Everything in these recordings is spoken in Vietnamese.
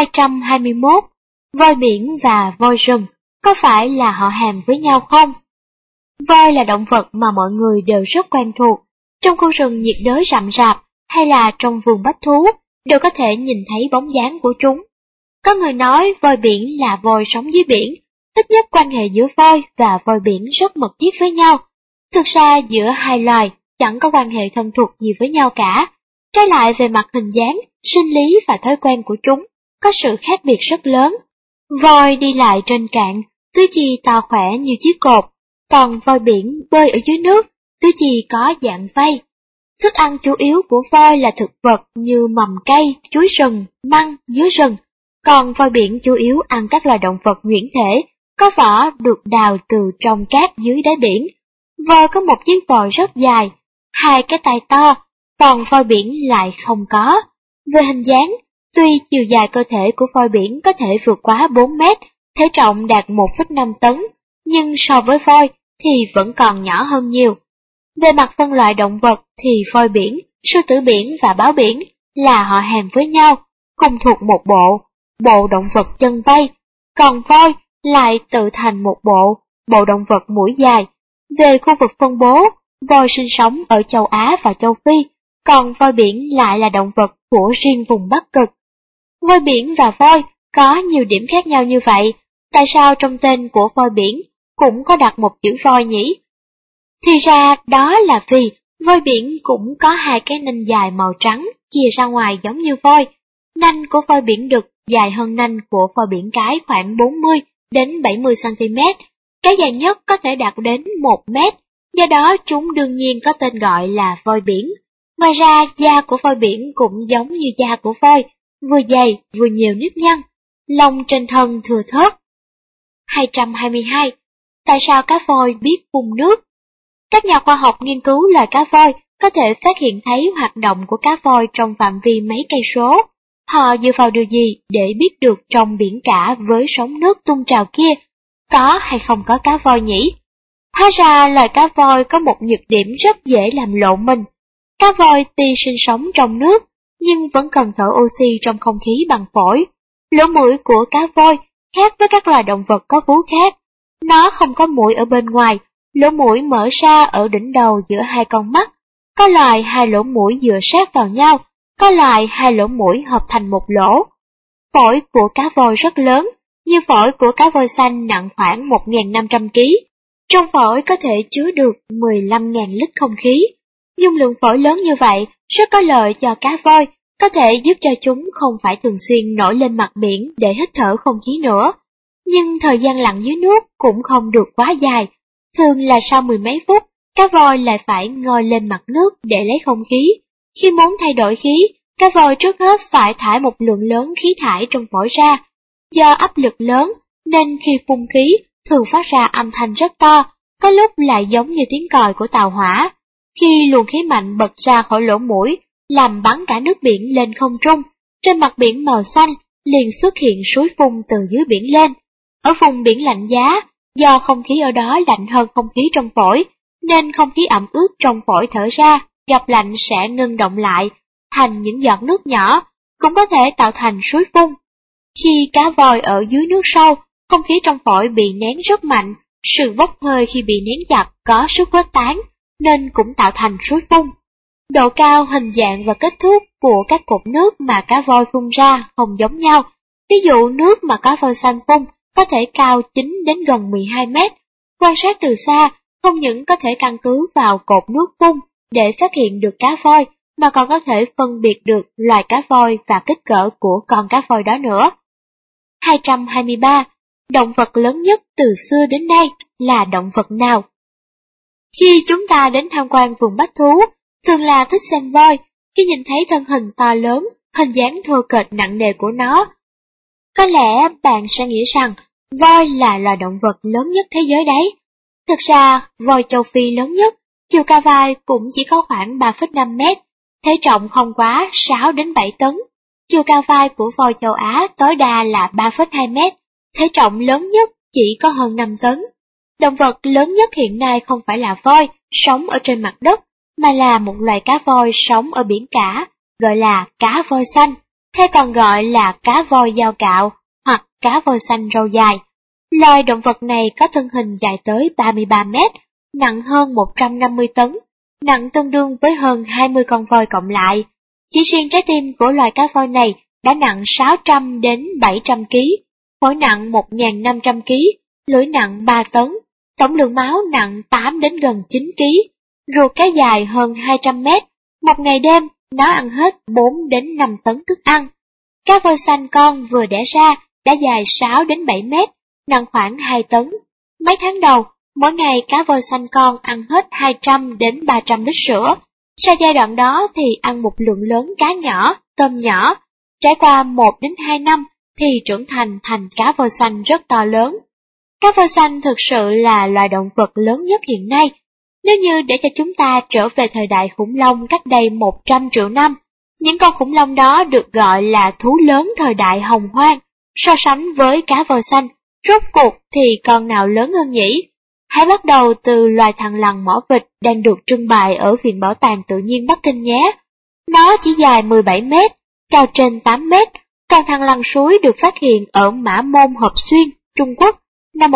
221. Voi biển và voi rừng có phải là họ hàng với nhau không? Voi là động vật mà mọi người đều rất quen thuộc. Trong khu rừng nhiệt đới rậm rạp hay là trong vườn bách thú đều có thể nhìn thấy bóng dáng của chúng. Có người nói voi biển là voi sống dưới biển. Ít nhất quan hệ giữa voi và voi biển rất mật thiết với nhau. Thực ra giữa hai loài chẳng có quan hệ thân thuộc gì với nhau cả. Trái lại về mặt hình dáng, sinh lý và thói quen của chúng có sự khác biệt rất lớn. Voi đi lại trên cạn, tứ chi to khỏe như chiếc cột, còn voi biển bơi ở dưới nước, tứ chi có dạng vây. Thức ăn chủ yếu của voi là thực vật như mầm cây, chuối rừng, măng, dứa rừng, còn voi biển chủ yếu ăn các loài động vật nhuyễn thể, có vỏ được đào từ trong cát dưới đáy biển. Voi có một chiếc vòi rất dài, hai cái tai to, còn voi biển lại không có. Về hình dáng, tuy chiều dài cơ thể của voi biển có thể vượt quá 4 mét, thể trọng đạt 1,5 tấn, nhưng so với voi thì vẫn còn nhỏ hơn nhiều. Về mặt phân loại động vật thì voi biển, sư tử biển và báo biển là họ hàng với nhau, cùng thuộc một bộ động vật chân vây, còn voi lại tự thành một bộ động vật mũi dài. Về khu vực phân bố, voi sinh sống ở châu Á và châu Phi, còn voi biển lại là động vật của riêng vùng Bắc Cực. Voi biển và voi có nhiều điểm khác nhau như vậy, tại sao trong tên của voi biển cũng có đặt một chữ voi nhỉ? Thì ra đó là vì voi biển cũng có hai cái nanh dài màu trắng chia ra ngoài giống như voi. Nanh của voi biển đực dài hơn nanh của voi biển cái khoảng 40 đến 70 cm, cái dài nhất có thể đạt đến 1 mét, do đó chúng đương nhiên có tên gọi là voi biển. Ngoài ra, da của voi biển cũng giống như da của voi, vừa dày vừa nhiều nếp nhăn, lông trên thân thưa thớt. 222. Tại sao cá voi biết phun nước? Các nhà khoa học nghiên cứu loài cá voi có thể phát hiện thấy hoạt động của cá voi trong phạm vi mấy cây số. Họ dựa vào điều gì để biết được trong biển cả với sóng nước tung trào kia có hay không có cá voi nhỉ? Hóa ra loài cá voi có một nhược điểm rất dễ làm lộ mình. Cá voi tuy sinh sống trong nước, nhưng vẫn cần thở oxy trong không khí bằng phổi. Lỗ mũi của cá voi khác với các loài động vật có vú khác. Nó không có mũi ở bên ngoài, lỗ mũi mở ra ở đỉnh đầu giữa hai con mắt. Có loài hai lỗ mũi dựa sát vào nhau, có loài hai lỗ mũi hợp thành một lỗ. Phổi của cá voi rất lớn, như phổi của cá voi xanh nặng khoảng 1.500 kg. Trong phổi có thể chứa được 15.000 lít không khí. Dung lượng phổi lớn như vậy rất có lợi cho cá voi, có thể giúp cho chúng không phải thường xuyên nổi lên mặt biển để hít thở không khí nữa. Nhưng thời gian lặn dưới nước cũng không được quá dài, thường là sau mười mấy phút, cá voi lại phải ngoi lên mặt nước để lấy không khí. Khi muốn thay đổi khí, cá voi trước hết phải thải một lượng lớn khí thải trong phổi ra. Do áp lực lớn nên khi phun khí thường phát ra âm thanh rất to, có lúc lại giống như tiếng còi của tàu hỏa. Khi luồng khí mạnh bật ra khỏi lỗ mũi, làm bắn cả nước biển lên không trung, trên mặt biển màu xanh liền xuất hiện suối phun từ dưới biển lên. Ở vùng biển lạnh giá, do không khí ở đó lạnh hơn không khí trong phổi, nên không khí ẩm ướt trong phổi thở ra, gặp lạnh sẽ ngưng động lại, thành những giọt nước nhỏ, cũng có thể tạo thành suối phun. Khi cá voi ở dưới nước sâu, không khí trong phổi bị nén rất mạnh, sự bốc hơi khi bị nén chặt có sức khuếch tán, nên cũng tạo thành suối phun. Độ cao, hình dạng và kích thước của các cột nước mà cá voi phun ra không giống nhau. Ví dụ nước mà cá voi xanh phun có thể cao 9 đến gần 12 mét. Quan sát từ xa, không những có thể căn cứ vào cột nước phun để phát hiện được cá voi, mà còn có thể phân biệt được loài cá voi và kích cỡ của con cá voi đó nữa. 223. Động vật lớn nhất từ xưa đến nay là động vật nào? Khi chúng ta đến tham quan vườn bách thú, thường là thích xem voi. Khi nhìn thấy thân hình to lớn, hình dáng thô kệch nặng nề của nó, có lẽ bạn sẽ nghĩ rằng voi là loài động vật lớn nhất thế giới đấy. Thực ra, voi châu Phi lớn nhất, chiều cao vai cũng chỉ có khoảng 3,5 mét, thể trọng không quá 6 đến 7 tấn. Chiều cao vai của voi châu Á tối đa là 3,2 mét, thể trọng lớn nhất chỉ có hơn 5 tấn. Động vật lớn nhất hiện nay không phải là voi sống ở trên mặt đất, mà là một loài cá voi sống ở biển cả, gọi là cá voi xanh. hay còn gọi là cá voi dao cạo hoặc cá voi xanh râu dài. Loài động vật này có thân hình dài tới 33 mét, nặng hơn 150 tấn, nặng tương đương với hơn 20 con voi cộng lại. Chỉ riêng trái tim của loài cá voi này đã nặng 600 đến 700 kg, phổi nặng 1.500 kg, lưỡi nặng 3 tấn, tổng lượng máu nặng 8 đến gần 9 kg, ruột kéo dài hơn 200 mét, một ngày đêm nó ăn hết 4 đến 5 tấn thức ăn. Cá voi xanh con vừa đẻ ra đã dài 6 đến 7 mét, nặng khoảng 2 tấn. Mấy tháng đầu, mỗi ngày cá voi xanh con ăn hết 200 đến 300 lít sữa. Sau giai đoạn đó thì ăn một lượng lớn cá nhỏ, tôm nhỏ. Trải qua 1 đến 2 năm thì trưởng thành thành cá voi xanh rất to lớn. Cá voi xanh thực sự là loài động vật lớn nhất hiện nay. Nếu như để cho chúng ta trở về thời đại khủng long cách đây 100 triệu năm, những con khủng long đó được gọi là thú lớn thời đại hồng hoang. So sánh với cá voi xanh, rốt cuộc thì con nào lớn hơn nhỉ? Hãy bắt đầu từ loài thằn lằn mỏ vịt đang được trưng bày ở Viện Bảo tàng Tự nhiên Bắc Kinh nhé. Nó chỉ dài 17 mét, cao trên 8 mét, còn thằn lằn suối được phát hiện ở Mã Môn Hợp Xuyên, Trung Quốc năm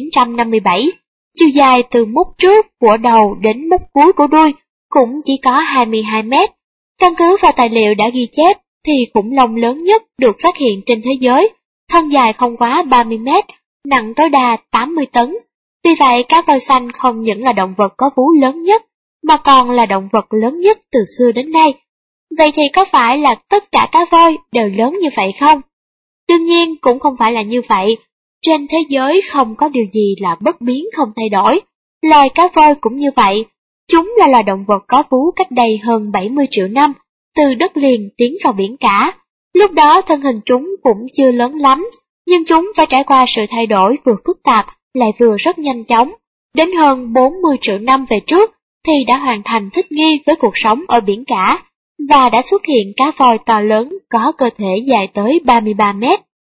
1957. Chiều dài từ mút trước của đầu đến mút cuối của đuôi cũng chỉ có 22 mét. Căn cứ vào tài liệu đã ghi chép thì khủng long lớn nhất được phát hiện trên thế giới, thân dài không quá 30 mét, nặng tối đa 80 tấn. Vì vậy, cá voi xanh không những là động vật có vú lớn nhất, mà còn là động vật lớn nhất từ xưa đến nay. Vậy thì có phải là tất cả cá voi đều lớn như vậy không? Đương nhiên cũng không phải là như vậy. Trên thế giới không có điều gì là bất biến không thay đổi. Loài cá voi cũng như vậy. Chúng là loài động vật có vú cách đây hơn 70 triệu năm, từ đất liền tiến vào biển cả. Lúc đó thân hình chúng cũng chưa lớn lắm, nhưng chúng phải trải qua sự thay đổi vừa phức tạp lại vừa rất nhanh chóng. Đến hơn 40 triệu năm về trước thì đã hoàn thành thích nghi với cuộc sống ở biển cả, và đã xuất hiện cá voi to lớn có cơ thể dài tới 33 mét.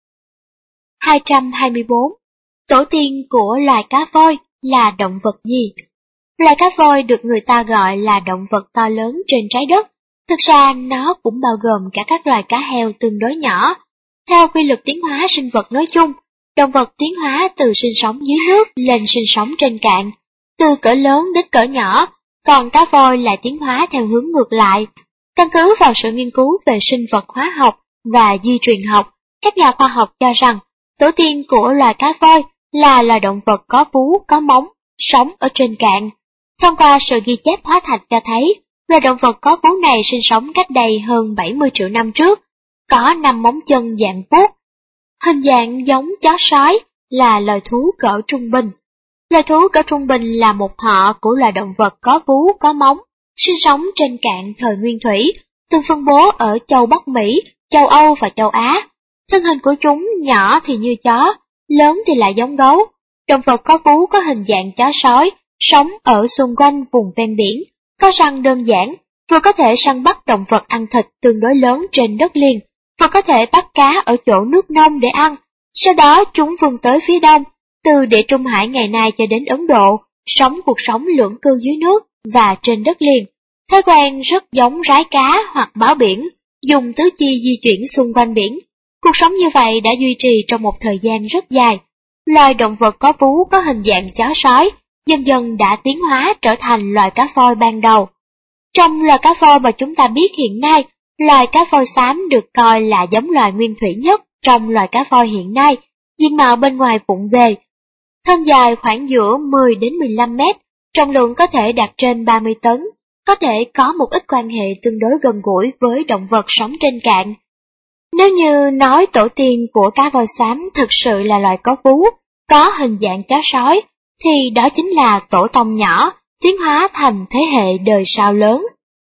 224. Tổ tiên của loài cá voi là động vật gì? Loài cá voi được người ta gọi là động vật to lớn trên trái đất. Thực ra nó cũng bao gồm cả các loài cá heo tương đối nhỏ. Theo quy luật tiến hóa sinh vật nói chung, động vật tiến hóa từ sinh sống dưới nước lên sinh sống trên cạn, từ cỡ lớn đến cỡ nhỏ, còn cá voi lại tiến hóa theo hướng ngược lại. Căn cứ vào sự nghiên cứu về sinh vật hóa học và di truyền học, các nhà khoa học cho rằng tổ tiên của loài cá voi là loài động vật có vú, có móng, sống ở trên cạn. Thông qua sự ghi chép hóa thạch cho thấy, loài động vật có vú này sinh sống cách đây hơn 70 triệu năm trước, có 5 móng chân dạng vuốt, hình dạng giống chó sói, là loài thú cỡ trung bình. Loài thú cỡ trung bình là một họ của loài động vật có vú, có móng, sinh sống trên cạn thời nguyên thủy, từng phân bố ở châu Bắc Mỹ, châu Âu và châu Á. Thân hình của chúng nhỏ thì như chó, lớn thì lại giống gấu. Động vật có vú có hình dạng chó sói, sống ở xung quanh vùng ven biển, có răng đơn giản, vừa có thể săn bắt động vật ăn thịt tương đối lớn trên đất liền, vừa có thể bắt cá ở chỗ nước nông để ăn. Sau đó chúng vươn tới phía đông, từ Địa Trung Hải ngày nay cho đến Ấn Độ, sống cuộc sống lưỡng cư dưới nước và trên đất liền. Thói quen rất giống rái cá hoặc báo biển, dùng tứ chi di chuyển xung quanh biển. Cuộc sống như vậy đã duy trì trong một thời gian rất dài. Loài động vật có vú có hình dạng chó sói, dần dần đã tiến hóa trở thành loài cá voi ban đầu. Trong loài cá voi mà chúng ta biết hiện nay, loài cá voi xám được coi là giống loài nguyên thủy nhất trong loài cá voi hiện nay, diện mạo bên ngoài vụng về. Thân dài khoảng giữa 10 đến 15 mét, trọng lượng có thể đạt trên 30 tấn, có thể có một ít quan hệ tương đối gần gũi với động vật sống trên cạn. Nếu như nói tổ tiên của cá voi xám thực sự là loài có vú, có hình dạng chó sói, thì đó chính là tổ tông nhỏ, tiến hóa thành thế hệ đời sau lớn.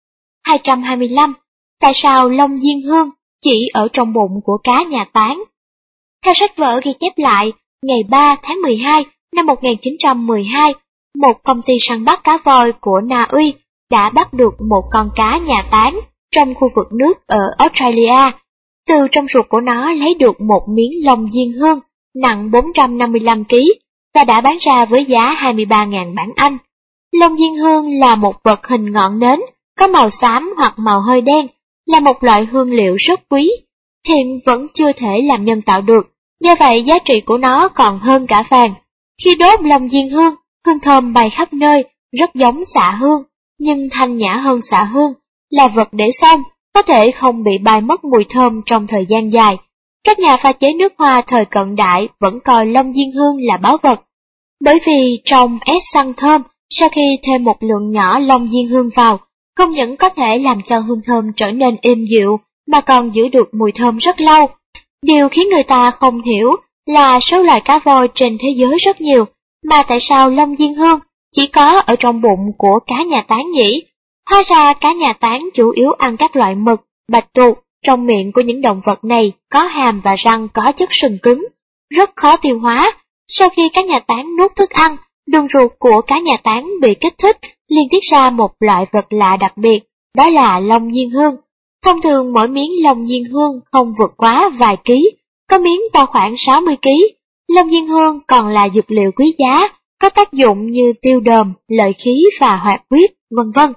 225. Tại sao lông diên hương chỉ ở trong bụng của cá nhà táng? Theo sách vở ghi chép lại, ngày 3 tháng 12 năm 1912, một công ty săn bắt cá voi của Na Uy đã bắt được một con cá nhà táng trong khu vực nước ở Australia. Từ trong ruột của nó lấy được một miếng lông diên hương nặng 455 kg và đã bán ra với giá 23.000 bảng Anh. Lông diên hương là một vật hình ngọn nến, có màu xám hoặc màu hơi đen, là một loại hương liệu rất quý, hiện vẫn chưa thể làm nhân tạo được, do vậy giá trị của nó còn hơn cả vàng. Khi đốt long diên hương, hương thơm bay khắp nơi, rất giống xạ hương, nhưng thanh nhã hơn xạ hương, là vật để xông, có thể không bị bay mất mùi thơm trong thời gian dài. Các nhà pha chế nước hoa thời cận đại vẫn coi long diên hương là báu vật, bởi vì trong ép xăng thơm, sau khi thêm một lượng nhỏ long diên hương vào, không những có thể làm cho hương thơm trở nên êm dịu, mà còn giữ được mùi thơm rất lâu. Điều khiến người ta không hiểu là số loài cá voi trên thế giới rất nhiều, mà tại sao long diên hương chỉ có ở trong bụng của cá nhà tán nhỉ? Hóa ra cá nhà tán chủ yếu ăn các loại mực, bạch tuộc. Trong miệng của những động vật này có hàm và răng có chất sừng cứng, rất khó tiêu hóa. Sau khi cá nhà tán nuốt thức ăn, đường ruột của cá nhà tán bị kích thích, liền tiết ra một loại vật lạ đặc biệt, đó là long diên hương. Thông thường mỗi miếng long diên hương không vượt quá vài ký, có miếng to khoảng 60 ký. Long diên hương còn là dược liệu quý giá, có tác dụng như tiêu đờm, lợi khí và hoạt huyết, vân vân.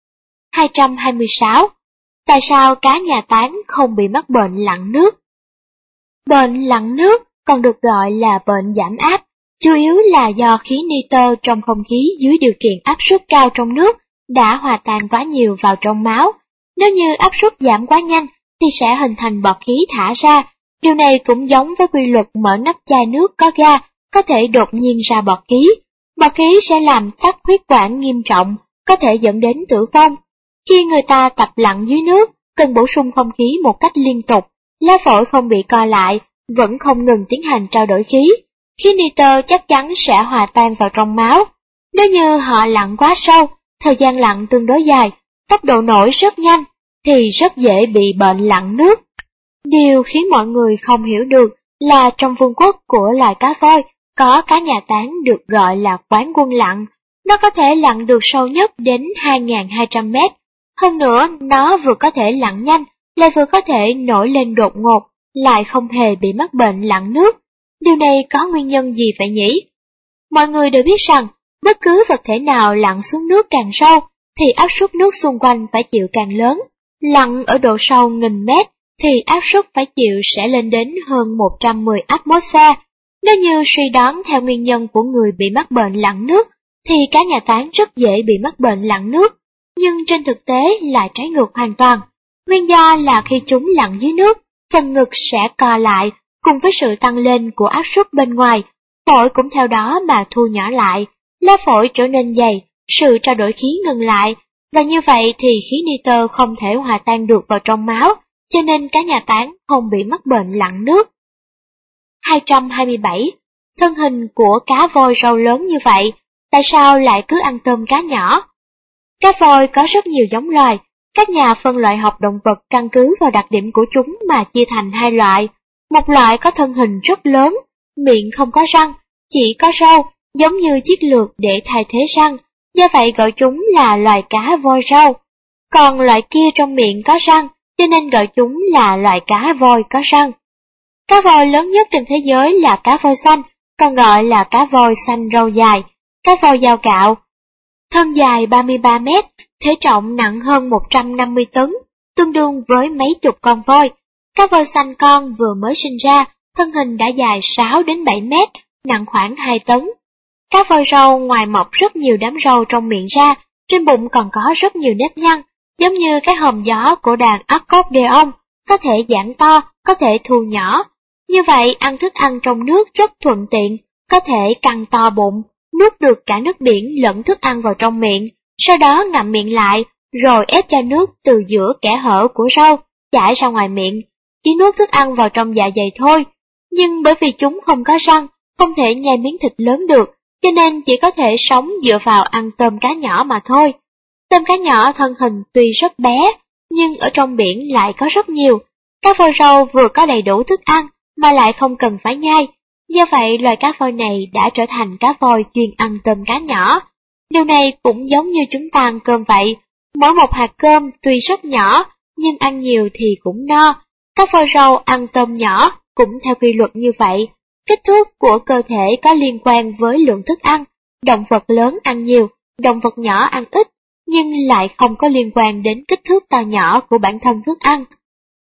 226. Tại sao cá nhà tán không bị mắc bệnh lặn nước? Bệnh lặn nước còn được gọi là bệnh giảm áp, chủ yếu là do khí nitơ trong không khí dưới điều kiện áp suất cao trong nước đã hòa tan quá nhiều vào trong máu. Nếu như áp suất giảm quá nhanh thì sẽ hình thành bọt khí thả ra. Điều này cũng giống với quy luật mở nắp chai nước có ga, có thể đột nhiên ra bọt khí. Bọt khí sẽ làm tắc huyết quản nghiêm trọng, có thể dẫn đến tử vong. Khi người ta tập lặn dưới nước, cần bổ sung không khí một cách liên tục, lá phổi không bị co lại, vẫn không ngừng tiến hành trao đổi khí. Khí nitơ chắc chắn sẽ hòa tan vào trong máu. Nếu như họ lặn quá sâu, thời gian lặn tương đối dài, tốc độ nổi rất nhanh, thì rất dễ bị bệnh lặn nước. Điều khiến mọi người không hiểu được là trong vương quốc của loài cá voi, có cá nhà tán được gọi là quán quân lặn. Nó có thể lặn được sâu nhất đến 2.200 mét. Hơn nữa, nó vừa có thể lặn nhanh, lại vừa có thể nổi lên đột ngột, lại không hề bị mắc bệnh lặn nước. Điều này có nguyên nhân gì vậy nhỉ? Mọi người đều biết rằng, bất cứ vật thể nào lặn xuống nước càng sâu, thì áp suất nước xung quanh phải chịu càng lớn. Lặn ở độ sâu 1000 mét, thì áp suất phải chịu sẽ lên đến hơn 110 atmosphere. Nếu như suy đoán theo nguyên nhân của người bị mắc bệnh lặn nước, thì cá nhà tán rất dễ bị mắc bệnh lặn nước. Nhưng trên thực tế lại trái ngược hoàn toàn. Nguyên do là khi chúng lặn dưới nước, phần ngực sẽ co lại, cùng với sự tăng lên của áp suất bên ngoài, phổi cũng theo đó mà thu nhỏ lại, lá phổi trở nên dày, sự trao đổi khí ngừng lại, và như vậy thì khí nitơ không thể hòa tan được vào trong máu, cho nên cá nhà tán không bị mắc bệnh lặn nước. 227. Thân hình của cá voi râu lớn như vậy, tại sao lại cứ ăn tôm cá nhỏ? Cá voi có rất nhiều giống loài, các nhà phân loại học động vật căn cứ vào đặc điểm của chúng mà chia thành hai loại. Một loại có thân hình rất lớn, miệng không có răng, chỉ có râu, giống như chiếc lược để thay thế răng, do vậy gọi chúng là loài cá voi râu. Còn loại kia trong miệng có răng, cho nên gọi chúng là loài cá voi có răng. Cá voi lớn nhất trên thế giới là cá voi xanh, còn gọi là cá voi xanh râu dài, cá voi dao cạo. Thân dài 33 mét, thể trọng nặng hơn 150 tấn, tương đương với mấy chục con voi. Cá voi xanh con vừa mới sinh ra, thân hình đã dài 6 đến 7 mét, nặng khoảng 2 tấn. Cá voi râu ngoài mọc rất nhiều đám râu trong miệng ra, trên bụng còn có rất nhiều nếp nhăn, giống như cái hòm gió của đàn accordion, có thể giãn to, có thể thu nhỏ. Như vậy ăn thức ăn trong nước rất thuận tiện, có thể căng to bụng, nuốt được cả nước biển lẫn thức ăn vào trong miệng, sau đó ngậm miệng lại, rồi ép cho nước từ giữa kẽ hở của râu chảy ra ngoài miệng, chỉ nuốt thức ăn vào trong dạ dày thôi. Nhưng bởi vì chúng không có răng, không thể nhai miếng thịt lớn được, cho nên chỉ có thể sống dựa vào ăn tôm cá nhỏ mà thôi. Tôm cá nhỏ thân hình tuy rất bé, nhưng ở trong biển lại có rất nhiều. Cá voi râu vừa có đầy đủ thức ăn, mà lại không cần phải nhai. Do vậy loài cá voi này đã trở thành cá voi chuyên ăn tôm cá nhỏ. Điều này cũng giống như chúng ta ăn cơm vậy. Mỗi một hạt cơm tuy rất nhỏ, nhưng ăn nhiều thì cũng no. Cá voi râu ăn tôm nhỏ cũng theo quy luật như vậy. Kích thước của cơ thể có liên quan với lượng thức ăn. Động vật lớn ăn nhiều, động vật nhỏ ăn ít, nhưng lại không có liên quan đến kích thước to nhỏ của bản thân thức ăn.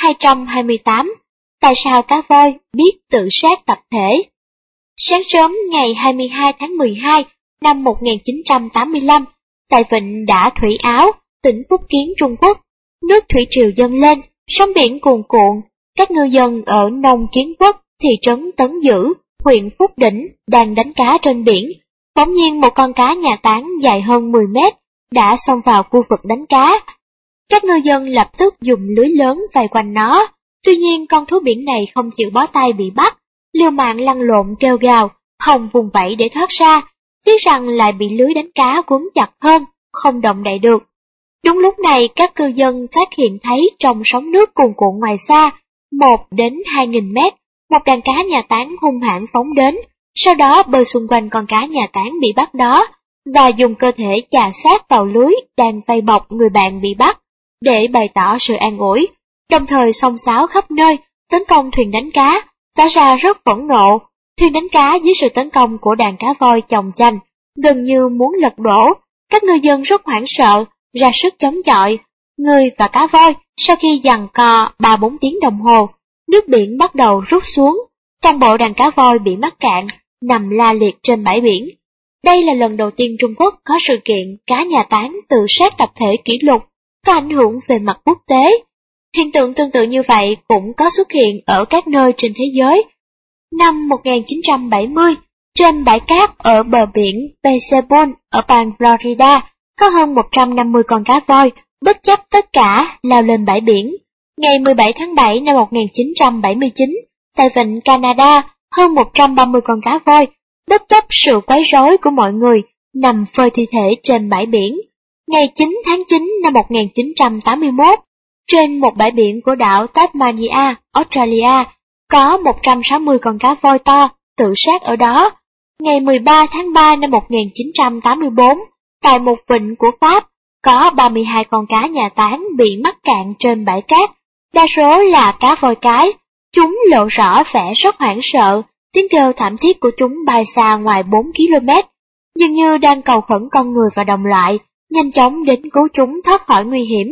228. Tại sao cá voi biết tự sát tập thể? Sáng sớm ngày 22 tháng 12 năm 1985, tại vịnh Đả Thủy Áo, tỉnh Phúc Kiến, Trung Quốc, nước thủy triều dâng lên, sóng biển cuồn cuộn. Các ngư dân ở Nông Kiến Quốc, thị trấn Tấn Dữ, huyện Phúc Đỉnh đang đánh cá trên biển. Bỗng nhiên một con cá nhà táng dài hơn 10 mét đã xông vào khu vực đánh cá. Các ngư dân lập tức dùng lưới lớn vây quanh nó. Tuy nhiên con thú biển này không chịu bó tay bị bắt, liều mạng lăn lộn kêu gào, hòng vùng vẫy để thoát ra, tiếc rằng lại bị lưới đánh cá cuốn chặt hơn, không động đậy được. Đúng lúc này các cư dân phát hiện thấy trong sóng nước cuồn cuộn ngoài xa, 1 đến 2.000 mét, một đàn cá nhà táng hung hãn phóng đến, sau đó bơi xung quanh con cá nhà táng bị bắt đó, và dùng cơ thể chà sát vào lưới đang vây bọc người bạn bị bắt, để bày tỏ sự an ủi, đồng thời xông xáo khắp nơi, tấn công thuyền đánh cá, tỏ ra rất phẫn nộ. Thuyền đánh cá dưới sự tấn công của đàn cá voi chồng chành, gần như muốn lật đổ. Các ngư dân rất hoảng sợ, ra sức chống chọi. Người và cá voi sau khi giằng co 3-4 tiếng đồng hồ, nước biển bắt đầu rút xuống. Toàn bộ đàn cá voi bị mắc cạn, nằm la liệt trên bãi biển. Đây là lần đầu tiên Trung Quốc có sự kiện cá nhà táng tự sát tập thể kỷ lục, có ảnh hưởng về mặt quốc tế. Hiện tượng tương tự như vậy cũng có xuất hiện ở các nơi trên thế giới. Năm 1970, trên bãi cát ở bờ biển Pacific ở bang Florida, có hơn 150 con cá voi bất chấp tất cả lao lên bãi biển. Ngày 17 tháng 7 năm 1979, tại vịnh Canada, hơn 130 con cá voi bất chấp sự quấy rối của mọi người nằm phơi thi thể trên bãi biển. Ngày 9 tháng 9 năm 1981, trên một bãi biển của đảo Tasmania, Australia, có 160 con cá voi to tự sát ở đó. Ngày 13 tháng 3 năm 1984, tại một vịnh của Pháp, có 32 con cá nhà táng bị mắc cạn trên bãi cát, đa số là cá voi cái. Chúng lộ rõ vẻ rất hoảng sợ, tiếng kêu thảm thiết của chúng bay xa ngoài 4 km, dường như đang cầu khẩn con người và đồng loại, nhanh chóng đến cứu chúng thoát khỏi nguy hiểm.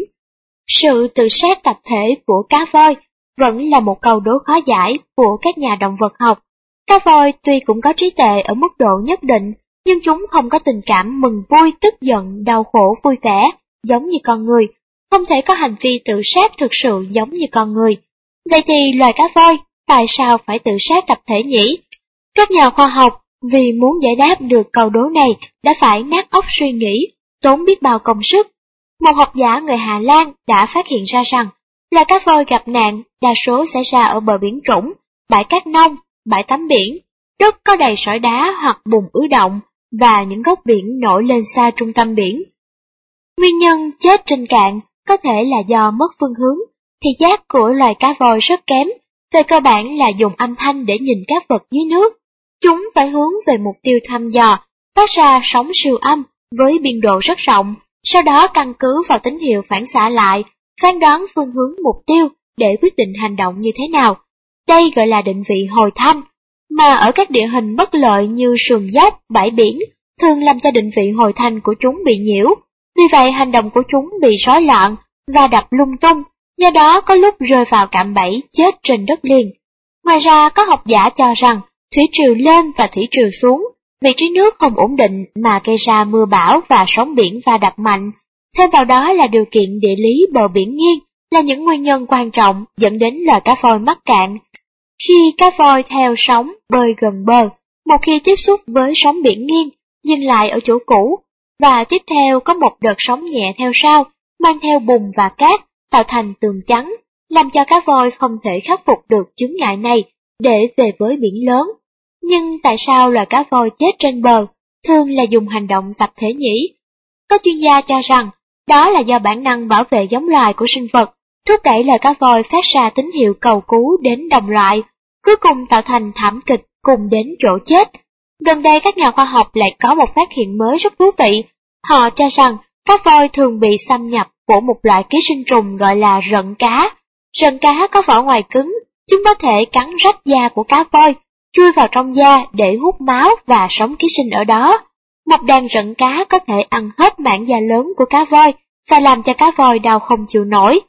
Sự tự sát tập thể của cá voi vẫn là một câu đố khó giải của các nhà động vật học. Cá voi tuy cũng có trí tuệ ở mức độ nhất định, nhưng chúng không có tình cảm mừng vui, tức giận, đau khổ, vui vẻ, giống như con người, không thể có hành vi tự sát thực sự giống như con người. Vậy thì loài cá voi tại sao phải tự sát tập thể nhỉ? Các nhà khoa học vì muốn giải đáp được câu đố này đã phải nát óc suy nghĩ, tốn biết bao công sức. Một học giả người Hà Lan đã phát hiện ra rằng loài cá voi gặp nạn đa số xảy ra ở bờ biển trũng, bãi cát nông, bãi tắm biển, đất có đầy sỏi đá hoặc bùn ứ động và những góc biển nổi lên xa trung tâm biển. Nguyên nhân chết trên cạn có thể là do mất phương hướng, thị giác của loài cá voi rất kém, về cơ bản là dùng âm thanh để nhìn các vật dưới nước. Chúng phải hướng về mục tiêu thăm dò, phát ra sóng siêu âm với biên độ rất rộng, sau đó căn cứ vào tín hiệu phản xạ lại, phán đoán phương hướng mục tiêu để quyết định hành động như thế nào. Đây gọi là định vị hồi thanh, mà ở các địa hình bất lợi như sườn dốc, bãi biển, thường làm cho định vị hồi thanh của chúng bị nhiễu. Vì vậy hành động của chúng bị rối loạn và đập lung tung, do đó có lúc rơi vào cạm bẫy chết trên đất liền. Ngoài ra có học giả cho rằng thủy triều lên và thủy triều xuống, vị trí nước không ổn định mà gây ra mưa bão và sóng biển va đập mạnh. Thêm vào đó là điều kiện địa lý bờ biển nghiêng là những nguyên nhân quan trọng dẫn đến loài cá voi mắc cạn. Khi cá voi theo sóng bơi gần bờ, một khi tiếp xúc với sóng biển nghiêng, dừng lại ở chỗ cũ, và tiếp theo có một đợt sóng nhẹ theo sau, mang theo bùn và cát, tạo thành tường chắn, làm cho cá voi không thể khắc phục được chướng ngại này để về với biển lớn. Nhưng tại sao loài cá voi chết trên bờ thường là dùng hành động tập thể nhỉ? Có chuyên gia cho rằng đó là do bản năng bảo vệ giống loài của sinh vật, thúc đẩy loài cá voi phát ra tín hiệu cầu cứu đến đồng loại, cuối cùng tạo thành thảm kịch cùng đến chỗ chết. Gần đây các nhà khoa học lại có một phát hiện mới rất thú vị. Họ cho rằng cá voi thường bị xâm nhập của một loại ký sinh trùng gọi là rận cá. Rận cá có vỏ ngoài cứng, chúng có thể cắn rách da của cá voi, chui vào trong da để hút máu và sống ký sinh ở đó. Một đàn rận cá có thể ăn hết mảng da lớn của cá voi và làm cho cá voi đau không chịu nổi.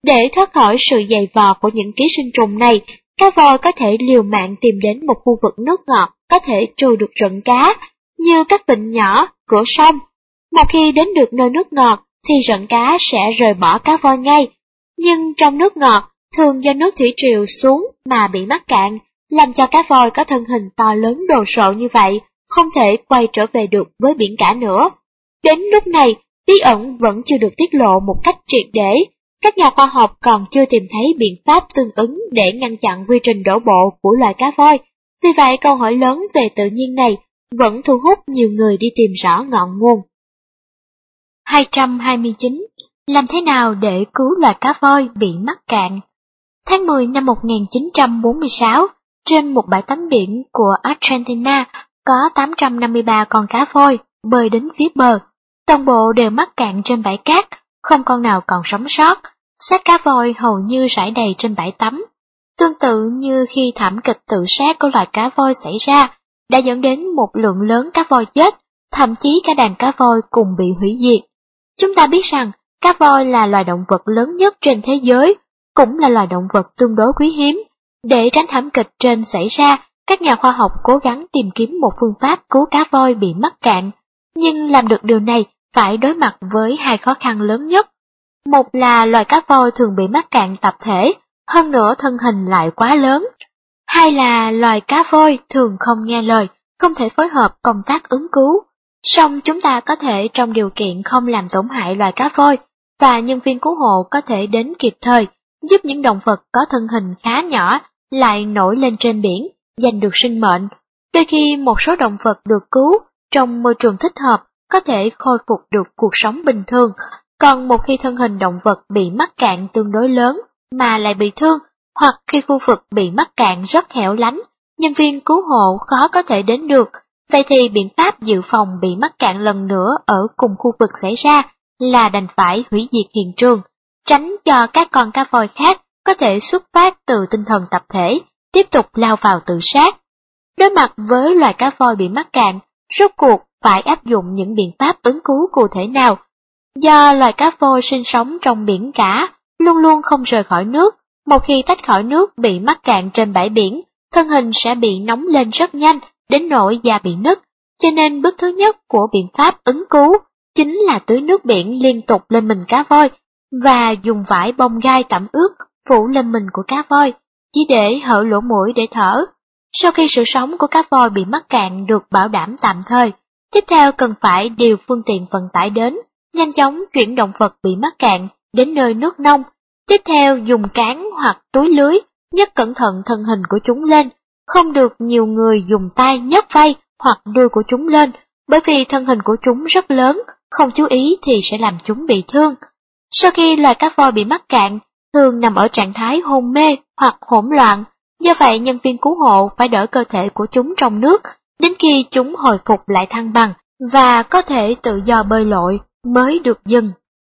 Để thoát khỏi sự dày vò của những ký sinh trùng này, cá voi có thể liều mạng tìm đến một khu vực nước ngọt có thể trôi được rận cá, như các vịnh nhỏ, cửa sông. Một khi đến được nơi nước ngọt thì rận cá sẽ rời bỏ cá voi ngay. Nhưng trong nước ngọt, thường do nước thủy triều xuống mà bị mắc cạn, làm cho cá voi có thân hình to lớn đồ sộ như vậy, không thể quay trở về được với biển cả nữa. Đến lúc này, bí ẩn vẫn chưa được tiết lộ một cách triệt để. Các nhà khoa học còn chưa tìm thấy biện pháp tương ứng để ngăn chặn quy trình đổ bộ của loài cá voi. Vì vậy, câu hỏi lớn về tự nhiên này vẫn thu hút nhiều người đi tìm rõ ngọn nguồn. 229. Làm thế nào để cứu loài cá voi bị mắc cạn? Tháng 10 năm 1946, trên một bãi tắm biển của Argentina có 853 con cá voi bơi đến phía bờ. Toàn bộ đều mắc cạn trên bãi cát, không con nào còn sống sót. Xác cá voi hầu như rải đầy trên bãi tắm. Tương tự như khi thảm kịch tự sát của loài cá voi xảy ra, đã dẫn đến một lượng lớn cá voi chết, thậm chí cả đàn cá voi cùng bị hủy diệt. Chúng ta biết rằng, cá voi là loài động vật lớn nhất trên thế giới, cũng là loài động vật tương đối quý hiếm. Để tránh thảm kịch trên xảy ra, các nhà khoa học cố gắng tìm kiếm một phương pháp cứu cá voi bị mắc cạn. Nhưng làm được điều này phải đối mặt với hai khó khăn lớn nhất. Một là loài cá voi thường bị mắc cạn tập thể, hơn nữa thân hình lại quá lớn. Hai là loài cá voi thường không nghe lời, không thể phối hợp công tác ứng cứu. Song chúng ta có thể trong điều kiện không làm tổn hại loài cá voi, và nhân viên cứu hộ có thể đến kịp thời, giúp những động vật có thân hình khá nhỏ lại nổi lên trên biển, giành được sinh mệnh. Đôi khi một số động vật được cứu trong môi trường thích hợp có thể khôi phục được cuộc sống bình thường, còn một khi thân hình động vật bị mắc cạn tương đối lớn mà lại bị thương, hoặc khi khu vực bị mắc cạn rất hẻo lánh, nhân viên cứu hộ khó có thể đến được, vậy thì biện pháp dự phòng bị mắc cạn lần nữa ở cùng khu vực xảy ra là đành phải hủy diệt hiện trường, tránh cho các con cá voi khác có thể xuất phát từ tinh thần tập thể, tiếp tục lao vào tự sát. Đối mặt với loài cá voi bị mắc cạn, rốt cuộc phải áp dụng những biện pháp ứng cứu cụ thể nào? Do loài cá voi sinh sống trong biển cả, luôn luôn không rời khỏi nước, một khi tách khỏi nước bị mắc cạn trên bãi biển, thân hình sẽ bị nóng lên rất nhanh, đến nỗi da bị nứt, cho nên bước thứ nhất của biện pháp ứng cứu chính là tưới nước biển liên tục lên mình cá voi và dùng vải bông gai tẩm ướt phủ lên mình của cá voi, chỉ để hở lỗ mũi để thở. Sau khi sự sống của cá voi bị mắc cạn được bảo đảm tạm thời, tiếp theo cần phải điều phương tiện vận tải đến, nhanh chóng chuyển động vật bị mắc cạn đến nơi nước nông. Tiếp theo dùng cán hoặc túi lưới nhấc cẩn thận thân hình của chúng lên, không được nhiều người dùng tay nhấc vai hoặc đuôi của chúng lên, bởi vì thân hình của chúng rất lớn, không chú ý thì sẽ làm chúng bị thương. Sau khi loài cá voi bị mắc cạn, thường nằm ở trạng thái hôn mê hoặc hỗn loạn, do vậy nhân viên cứu hộ phải đỡ cơ thể của chúng trong nước, đến khi chúng hồi phục lại thăng bằng và có thể tự do bơi lội mới được dừng.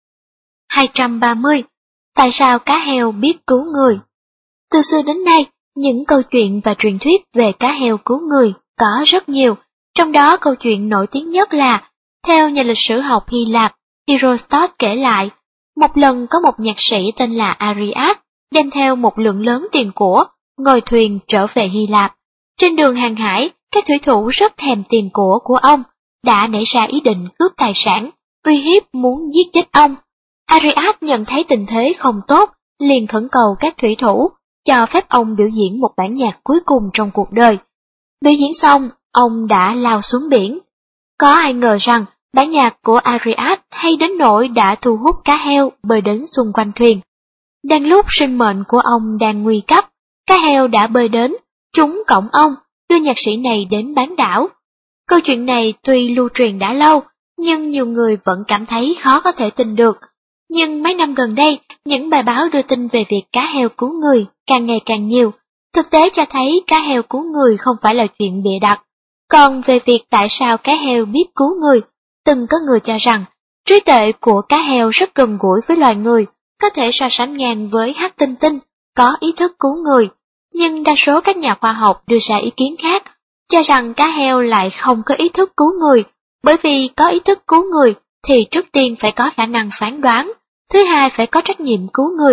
230. Tại sao cá heo biết cứu người? Từ xưa đến nay, những câu chuyện và truyền thuyết về cá heo cứu người có rất nhiều, trong đó câu chuyện nổi tiếng nhất là, theo nhà lịch sử học Hy Lạp, Herodotus kể lại, một lần có một nhạc sĩ tên là Arias, đem theo một lượng lớn tiền của, ngồi thuyền trở về Hy Lạp. Trên đường hàng hải, các thủy thủ rất thèm tiền của ông, đã nảy ra ý định cướp tài sản, uy hiếp muốn giết chết ông. Arias nhận thấy tình thế không tốt, liền khẩn cầu các thủy thủ, cho phép ông biểu diễn một bản nhạc cuối cùng trong cuộc đời. Biểu diễn xong, ông đã lao xuống biển. Có ai ngờ rằng, bản nhạc của Arias hay đến nỗi đã thu hút cá heo bơi đến xung quanh thuyền. Đang lúc sinh mệnh của ông đang nguy cấp, cá heo đã bơi đến, chúng cõng ông, đưa nhạc sĩ này đến bán đảo. Câu chuyện này tuy lưu truyền đã lâu, nhưng nhiều người vẫn cảm thấy khó có thể tin được. Nhưng mấy năm gần đây, những bài báo đưa tin về việc cá heo cứu người càng ngày càng nhiều. Thực tế cho thấy cá heo cứu người không phải là chuyện bịa đặt. Còn về việc tại sao cá heo biết cứu người, từng có người cho rằng trí tuệ của cá heo rất gần gũi với loài người, có thể so sánh ngang với hắc tinh tinh, có ý thức cứu người. Nhưng đa số các nhà khoa học đưa ra ý kiến khác, cho rằng cá heo lại không có ý thức cứu người, bởi vì có ý thức cứu người thì trước tiên phải có khả năng phán đoán, thứ hai phải có trách nhiệm cứu người,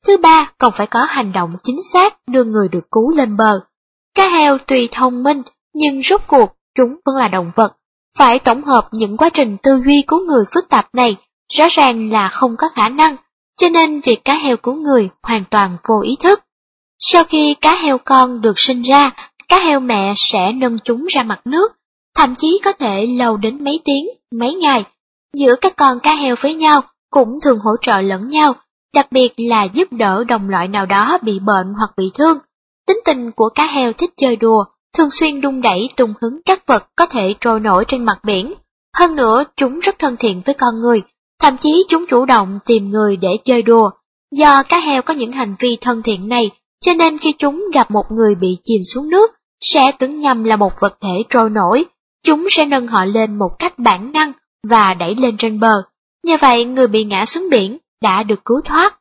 Thứ ba, còn phải có hành động chính xác đưa người được cứu lên bờ. Cá heo tuy thông minh, nhưng rốt cuộc chúng vẫn là động vật. Phải tổng hợp những quá trình tư duy của người phức tạp này, rõ ràng là không có khả năng, cho nên việc cá heo cứu người hoàn toàn vô ý thức. Sau khi cá heo con được sinh ra, cá heo mẹ sẽ nâng chúng ra mặt nước, thậm chí có thể lâu đến mấy tiếng, mấy ngày. Giữa các con cá heo với nhau cũng thường hỗ trợ lẫn nhau, đặc biệt là giúp đỡ đồng loại nào đó bị bệnh hoặc bị thương. Tính tình của cá heo thích chơi đùa, thường xuyên đung đẩy tung hứng các vật có thể trôi nổi trên mặt biển. Hơn nữa, chúng rất thân thiện với con người, thậm chí chúng chủ động tìm người để chơi đùa. Do cá heo có những hành vi thân thiện này, cho nên khi chúng gặp một người bị chìm xuống nước, sẽ tưởng nhầm là một vật thể trôi nổi. Chúng sẽ nâng họ lên một cách bản năng và đẩy lên trên bờ. Như vậy, người bị ngã xuống biển đã được cứu thoát.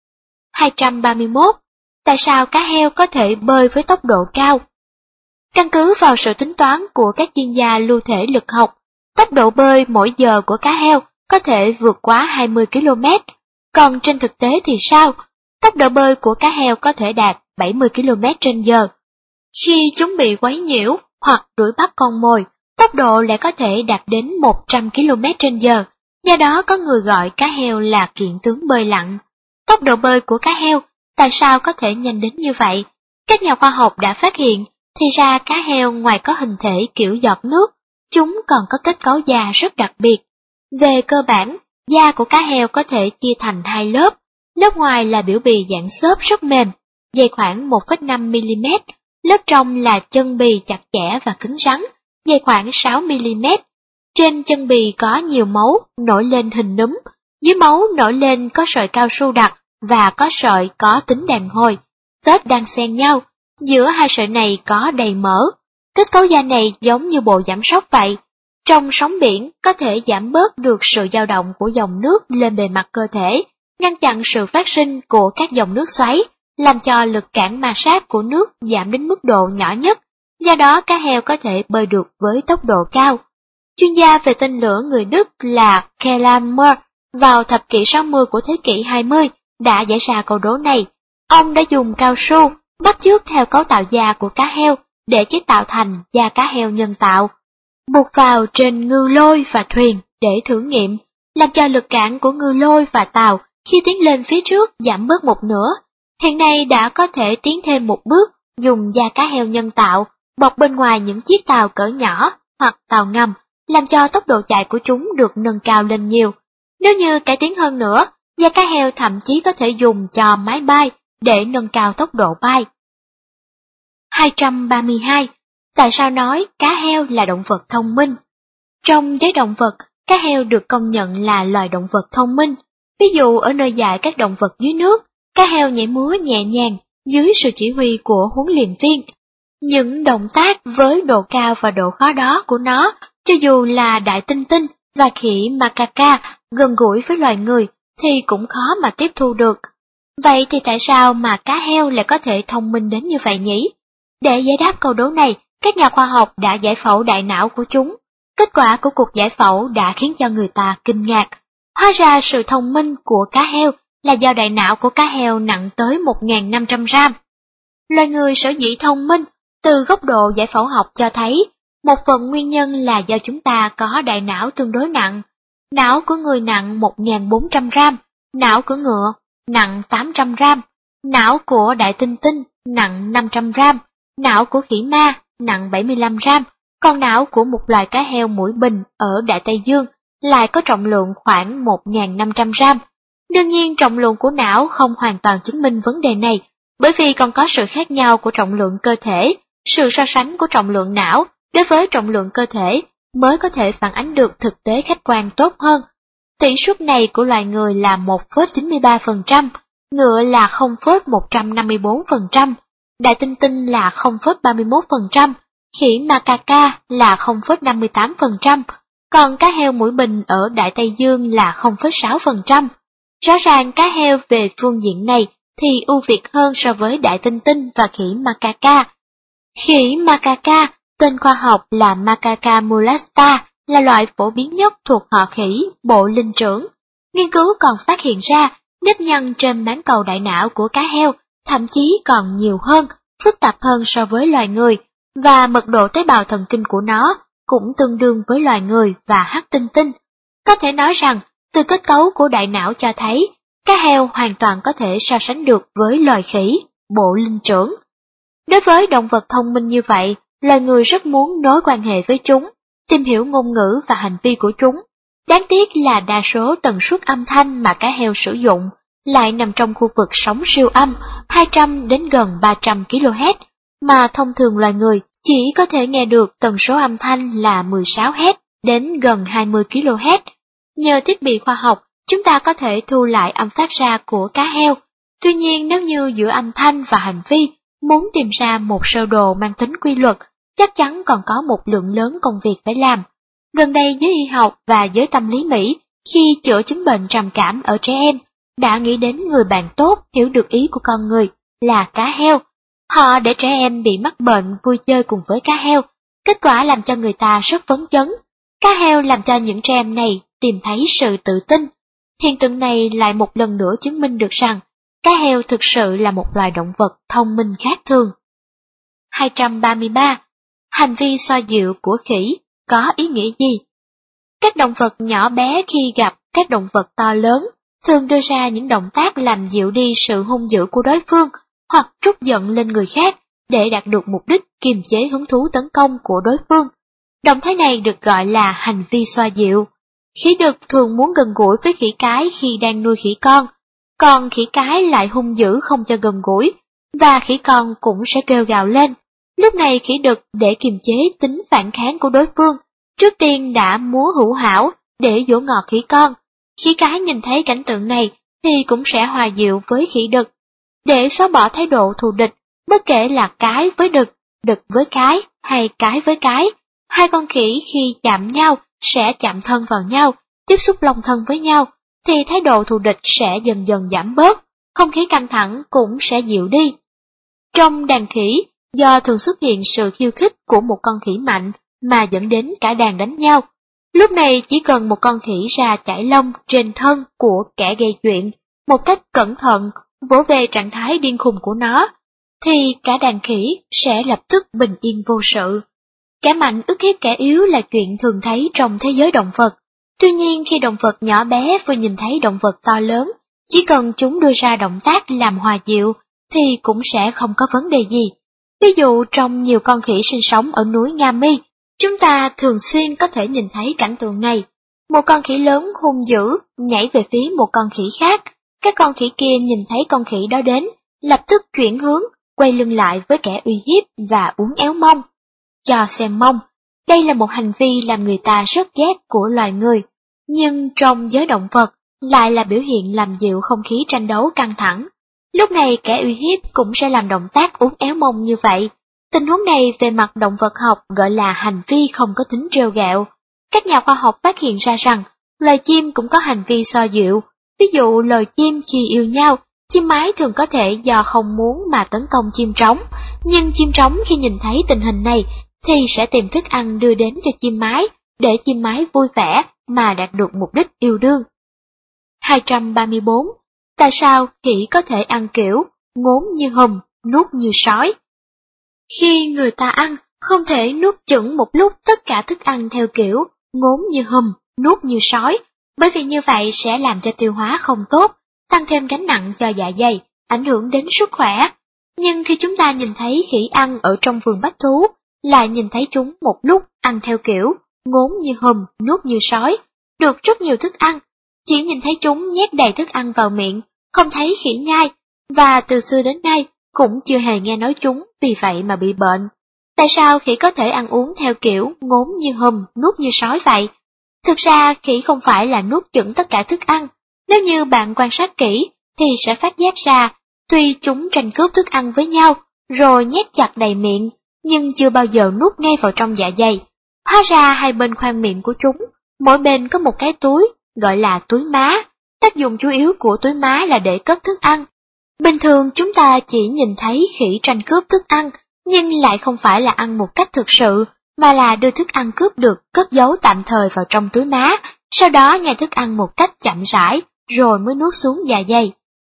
231. Tại sao cá heo có thể bơi với tốc độ cao? Căn cứ vào sự tính toán của các chuyên gia lưu thể lực học, tốc độ bơi mỗi giờ của cá heo có thể vượt quá 20 km. Còn trên thực tế thì sao? Tốc độ bơi của cá heo có thể đạt 70 km/h. Khi chúng bị quấy nhiễu hoặc đuổi bắt con mồi, tốc độ lại có thể đạt đến 100 km/h. Do đó có người gọi cá heo là kiện tướng bơi lặn. Tốc độ bơi của cá heo tại sao có thể nhanh đến như vậy? Các nhà khoa học đã phát hiện, thì ra cá heo ngoài có hình thể kiểu giọt nước, chúng còn có kết cấu da rất đặc biệt. Về cơ bản, da của cá heo có thể chia thành hai lớp. Lớp ngoài là biểu bì dạng xốp rất mềm, dày khoảng 1,5 mm. Lớp trong là chân bì chặt chẽ và cứng rắn, dày khoảng 6 mm. Trên chân bì có nhiều máu nổi lên hình núm, dưới máu nổi lên có sợi cao su đặc và có sợi có tính đàn hồi, tớp đang xen nhau. Giữa hai sợi này có đầy mỡ. Kết cấu da này giống như bộ giảm sóc vậy. Trong sóng biển có thể giảm bớt được sự dao động của dòng nước lên bề mặt cơ thể, ngăn chặn sự phát sinh của các dòng nước xoáy, làm cho lực cản ma sát của nước giảm đến mức độ nhỏ nhất. Do đó cá heo có thể bơi được với tốc độ cao. Chuyên gia về tên lửa người Đức là Kellan Mer vào thập kỷ 60 của thế kỷ 20 đã giải ra câu đố này. Ông đã dùng cao su bắt chước theo cấu tạo da của cá heo để chế tạo thành da cá heo nhân tạo, buộc vào trên ngư lôi và thuyền để thử nghiệm, làm cho lực cản của ngư lôi và tàu khi tiến lên phía trước giảm bớt một nửa. Hiện nay đã có thể tiến thêm một bước, dùng da cá heo nhân tạo bọc bên ngoài những chiếc tàu cỡ nhỏ hoặc tàu ngầm, làm cho tốc độ chạy của chúng được nâng cao lên nhiều. Nếu như cải tiến hơn nữa, da cá heo thậm chí có thể dùng cho máy bay để nâng cao tốc độ bay. 232. Tại sao nói cá heo là động vật thông minh? Trong giới động vật, cá heo được công nhận là loài động vật thông minh. Ví dụ ở nơi dạy các động vật dưới nước, cá heo nhảy múa nhẹ nhàng dưới sự chỉ huy của huấn luyện viên. Những động tác với độ cao và độ khó đó của nó, cho dù là đại tinh tinh và khỉ macaca gần gũi với loài người, thì cũng khó mà tiếp thu được. Vậy thì tại sao mà cá heo lại có thể thông minh đến như vậy nhỉ? Để giải đáp câu đố này, các nhà khoa học đã giải phẫu đại não của chúng. Kết quả của cuộc giải phẫu đã khiến cho người ta kinh ngạc. Hóa ra sự thông minh của cá heo là do đại não của cá heo nặng tới 1.500 gram. Loài người sở dĩ thông minh từ góc độ giải phẫu học cho thấy, một phần nguyên nhân là do chúng ta có đại não tương đối nặng. Não của người nặng 1.400 gram, não của ngựa nặng 800 gram, não của đại tinh tinh nặng 500 gram, não của khỉ ma nặng 75 gram, còn não của một loài cá heo mũi bình ở Đại Tây Dương lại có trọng lượng khoảng 1.500 gram. Đương nhiên trọng lượng của não không hoàn toàn chứng minh vấn đề này, bởi vì còn có sự khác nhau của trọng lượng cơ thể. Sự so sánh của trọng lượng não đối với trọng lượng cơ thể mới có thể phản ánh được thực tế khách quan tốt hơn. Tỷ suất này của loài người là 1,93%, ngựa là 0,154%, đại tinh tinh là 0,31%, khỉ macaca là 0,58%, còn cá heo mũi bình ở Đại Tây Dương là 0,6%. Rõ ràng cá heo về phương diện này thì ưu việt hơn so với đại tinh tinh và khỉ macaca. Khỉ macaca, tên khoa học là Macaca molasta, là loại phổ biến nhất thuộc họ khỉ bộ linh trưởng. Nghiên cứu còn phát hiện ra, Nếp nhăn trên máng cầu đại não của cá heo thậm chí còn nhiều hơn, phức tạp hơn so với loài người, và mật độ tế bào thần kinh của nó cũng tương đương với loài người và hắc tinh tinh. Có thể nói rằng, từ kết cấu của đại não cho thấy, cá heo hoàn toàn có thể so sánh được với loài khỉ, bộ linh trưởng. Đối với động vật thông minh như vậy, loài người rất muốn nối quan hệ với chúng, tìm hiểu ngôn ngữ và hành vi của chúng. Đáng tiếc là đa số tần suất âm thanh mà cá heo sử dụng lại nằm trong khu vực sóng siêu âm 200 đến gần 300 kHz, mà thông thường loài người chỉ có thể nghe được tần số âm thanh là 16 Hz đến gần 20 kHz. Nhờ thiết bị khoa học, chúng ta có thể thu lại âm phát ra của cá heo. Tuy nhiên, nếu như giữa âm thanh và hành vi muốn tìm ra một sơ đồ mang tính quy luật, chắc chắn còn có một lượng lớn công việc phải làm. Gần đây, giới y học và giới tâm lý Mỹ, khi chữa chứng bệnh trầm cảm ở trẻ em, đã nghĩ đến người bạn tốt hiểu được ý của con người là cá heo. Họ để trẻ em bị mắc bệnh vui chơi cùng với cá heo, kết quả làm cho người ta rất phấn chấn. Cá heo làm cho những trẻ em này tìm thấy sự tự tin. Hiện tượng này lại một lần nữa chứng minh được rằng cá heo thực sự là một loài động vật thông minh khác thường. 233. Hành vi xoa dịu của khỉ có ý nghĩa gì? Các động vật nhỏ bé khi gặp các động vật to lớn thường đưa ra những động tác làm dịu đi sự hung dữ của đối phương hoặc trút giận lên người khác để đạt được mục đích kiềm chế hứng thú tấn công của đối phương. Động thái này được gọi là hành vi xoa dịu. Khỉ đực thường muốn gần gũi với khỉ cái khi đang nuôi khỉ con, còn khỉ cái lại hung dữ không cho gần gũi, và khỉ con cũng sẽ kêu gào lên. Lúc này khỉ đực để kiềm chế tính phản kháng của đối phương, trước tiên đã múa hữu hảo để dỗ ngọt khỉ con. Khỉ cái nhìn thấy cảnh tượng này thì cũng sẽ hòa dịu với khỉ đực. Để xóa bỏ thái độ thù địch, bất kể là cái với đực, đực với cái hay cái với cái, hai con khỉ khi chạm nhau sẽ chạm thân vào nhau, tiếp xúc long thân với nhau, thì thái độ thù địch sẽ dần dần giảm bớt, không khí căng thẳng cũng sẽ dịu đi. Trong đàn khỉ, do thường xuất hiện sự khiêu khích của một con khỉ mạnh mà dẫn đến cả đàn đánh nhau. Lúc này chỉ cần một con khỉ ra chải lông trên thân của kẻ gây chuyện, một cách cẩn thận vỗ về trạng thái điên khùng của nó, thì cả đàn khỉ sẽ lập tức bình yên vô sự. Kẻ mạnh ức hiếp kẻ yếu là chuyện thường thấy trong thế giới động vật. Tuy nhiên khi động vật nhỏ bé vừa nhìn thấy động vật to lớn, chỉ cần chúng đưa ra động tác làm hòa dịu thì cũng sẽ không có vấn đề gì. Ví dụ trong nhiều con khỉ sinh sống ở núi Nga Mi, chúng ta thường xuyên có thể nhìn thấy cảnh tượng này. Một con khỉ lớn hung dữ nhảy về phía một con khỉ khác. Các con khỉ kia nhìn thấy con khỉ đó đến, lập tức chuyển hướng, quay lưng lại với kẻ uy hiếp và uốn éo mông. Cho xem mông, đây là một hành vi làm người ta rất ghét của loài người, nhưng trong giới động vật lại là biểu hiện làm dịu không khí tranh đấu căng thẳng. Lúc này kẻ uy hiếp cũng sẽ làm động tác uốn éo mông như vậy. Tình huống này về mặt động vật học gọi là hành vi không có tính trêu ghẹo. Các nhà khoa học phát hiện ra rằng loài chim cũng có hành vi xoa dịu. Ví dụ loài chim khi yêu nhau, chim mái thường có thể do không muốn mà tấn công chim trống, nhưng chim trống khi nhìn thấy tình hình này thì sẽ tìm thức ăn đưa đến cho chim mái, để chim mái vui vẻ mà đạt được mục đích yêu đương. 234. Tại sao khỉ có thể ăn kiểu ngốn như hùm, nuốt như sói? Khi người ta ăn, không thể nuốt chửng một lúc tất cả thức ăn theo kiểu ngốn như hùm, nuốt như sói, bởi vì như vậy sẽ làm cho tiêu hóa không tốt, tăng thêm gánh nặng cho dạ dày, ảnh hưởng đến sức khỏe. Nhưng khi chúng ta nhìn thấy khỉ ăn ở trong vườn bách thú, lại nhìn thấy chúng một lúc ăn theo kiểu ngốn như hùm, nuốt như sói, được rất nhiều thức ăn, chỉ nhìn thấy chúng nhét đầy thức ăn vào miệng, không thấy khỉ nhai, và từ xưa đến nay cũng chưa hề nghe nói chúng vì vậy mà bị bệnh. Tại sao khỉ có thể ăn uống theo kiểu ngốn như hùm, nuốt như sói vậy? Thực ra khỉ không phải là nuốt chửng tất cả thức ăn. Nếu như bạn quan sát kỹ thì sẽ phát giác ra, tuy chúng tranh cướp thức ăn với nhau rồi nhét chặt đầy miệng, nhưng chưa bao giờ nuốt ngay vào trong dạ dày. Hóa ra hai bên khoang miệng của chúng, mỗi bên có một cái túi, gọi là túi má. Tác dụng chủ yếu của túi má là để cất thức ăn. Bình thường chúng ta chỉ nhìn thấy khỉ tranh cướp thức ăn, nhưng lại không phải là ăn một cách thực sự, mà là đưa thức ăn cướp được cất giấu tạm thời vào trong túi má, sau đó nhai thức ăn một cách chậm rãi, rồi mới nuốt xuống dạ dày.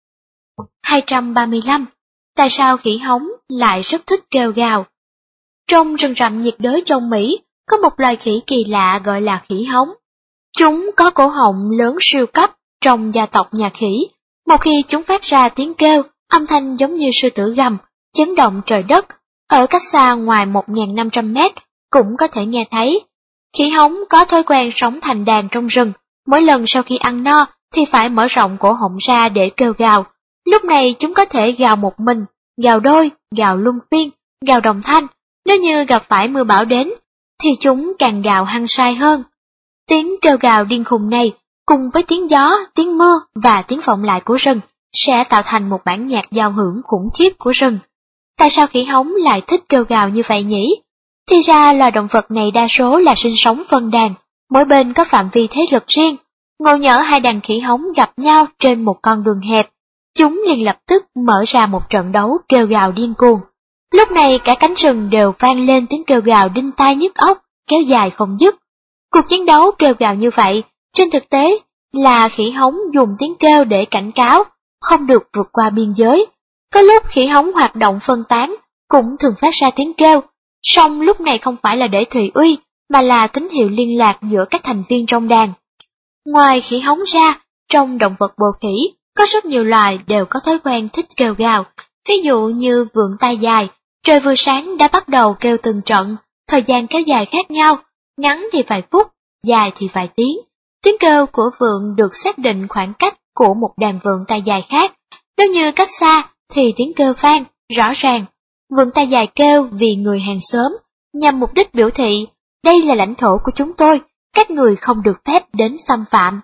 235. Tại sao khỉ hống lại rất thích kêu gào? Trong rừng rậm nhiệt đới châu Mỹ, có một loài khỉ kỳ lạ gọi là khỉ hống. Chúng có cổ họng lớn siêu cấp trong gia tộc nhà khỉ. Một khi chúng phát ra tiếng kêu, âm thanh giống như sư tử gầm, chấn động trời đất, ở cách xa ngoài 1.500 mét cũng có thể nghe thấy. Khỉ hống có thói quen sống thành đàn trong rừng, mỗi lần sau khi ăn no thì phải mở rộng cổ họng ra để kêu gào. Lúc này chúng có thể gào một mình, gào đôi, gào luân phiên, gào đồng thanh. Nếu như gặp phải mưa bão đến, thì chúng càng gào hăng say hơn. Tiếng kêu gào điên khùng này, cùng với tiếng gió, tiếng mưa và tiếng vọng lại của rừng, sẽ tạo thành một bản nhạc giao hưởng khủng khiếp của rừng. Tại sao khỉ hống lại thích kêu gào như vậy nhỉ? Thì ra loài động vật này đa số là sinh sống phân đàn, mỗi bên có phạm vi thế lực riêng. Ngộ nhỡ hai đàn khỉ hống gặp nhau trên một con đường hẹp, chúng liền lập tức mở ra một trận đấu kêu gào điên cuồng. Lúc này cả cánh rừng đều vang lên tiếng kêu gào đinh tai nhức óc, kéo dài không dứt. Cuộc chiến đấu kêu gào như vậy, trên thực tế là khỉ hống dùng tiếng kêu để cảnh cáo, không được vượt qua biên giới. Có lúc khỉ hống hoạt động phân tán, cũng thường phát ra tiếng kêu, song lúc này không phải là để thị uy, mà là tín hiệu liên lạc giữa các thành viên trong đàn. Ngoài khỉ hống ra, trong động vật bồ khỉ, có rất nhiều loài đều có thói quen thích kêu gào, ví dụ như vượn tai dài, trời vừa sáng đã bắt đầu kêu từng trận, thời gian kéo dài khác nhau, ngắn thì vài phút, dài thì vài tiếng. Tiếng kêu của vượn được xác định khoảng cách của một đàn vượn tai dài khác, nếu như cách xa thì tiếng kêu vang, rõ ràng. Vượn tai dài kêu vì người hàng xóm, nhằm mục đích biểu thị, đây là lãnh thổ của chúng tôi, các người không được phép đến xâm phạm.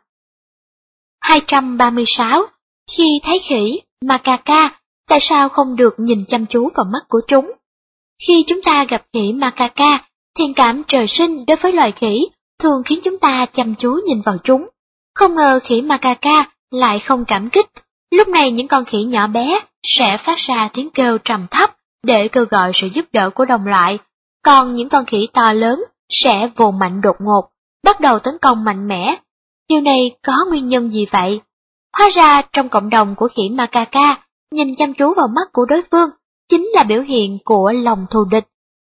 236. Khi thấy khỉ, macaca, tại sao không được nhìn chăm chú vào mắt của chúng? Khi chúng ta gặp khỉ macaca, thiện cảm trời sinh đối với loài khỉ thường khiến chúng ta chăm chú nhìn vào chúng. Không ngờ khỉ macaca lại không cảm kích. Lúc này những con khỉ nhỏ bé sẽ phát ra tiếng kêu trầm thấp để kêu gọi sự giúp đỡ của đồng loại, còn những con khỉ to lớn sẽ vồ mạnh đột ngột, bắt đầu tấn công mạnh mẽ. Điều này có nguyên nhân gì vậy? Hóa ra trong cộng đồng của khỉ macaca, nhìn chăm chú vào mắt của đối phương chính là biểu hiện của lòng thù địch.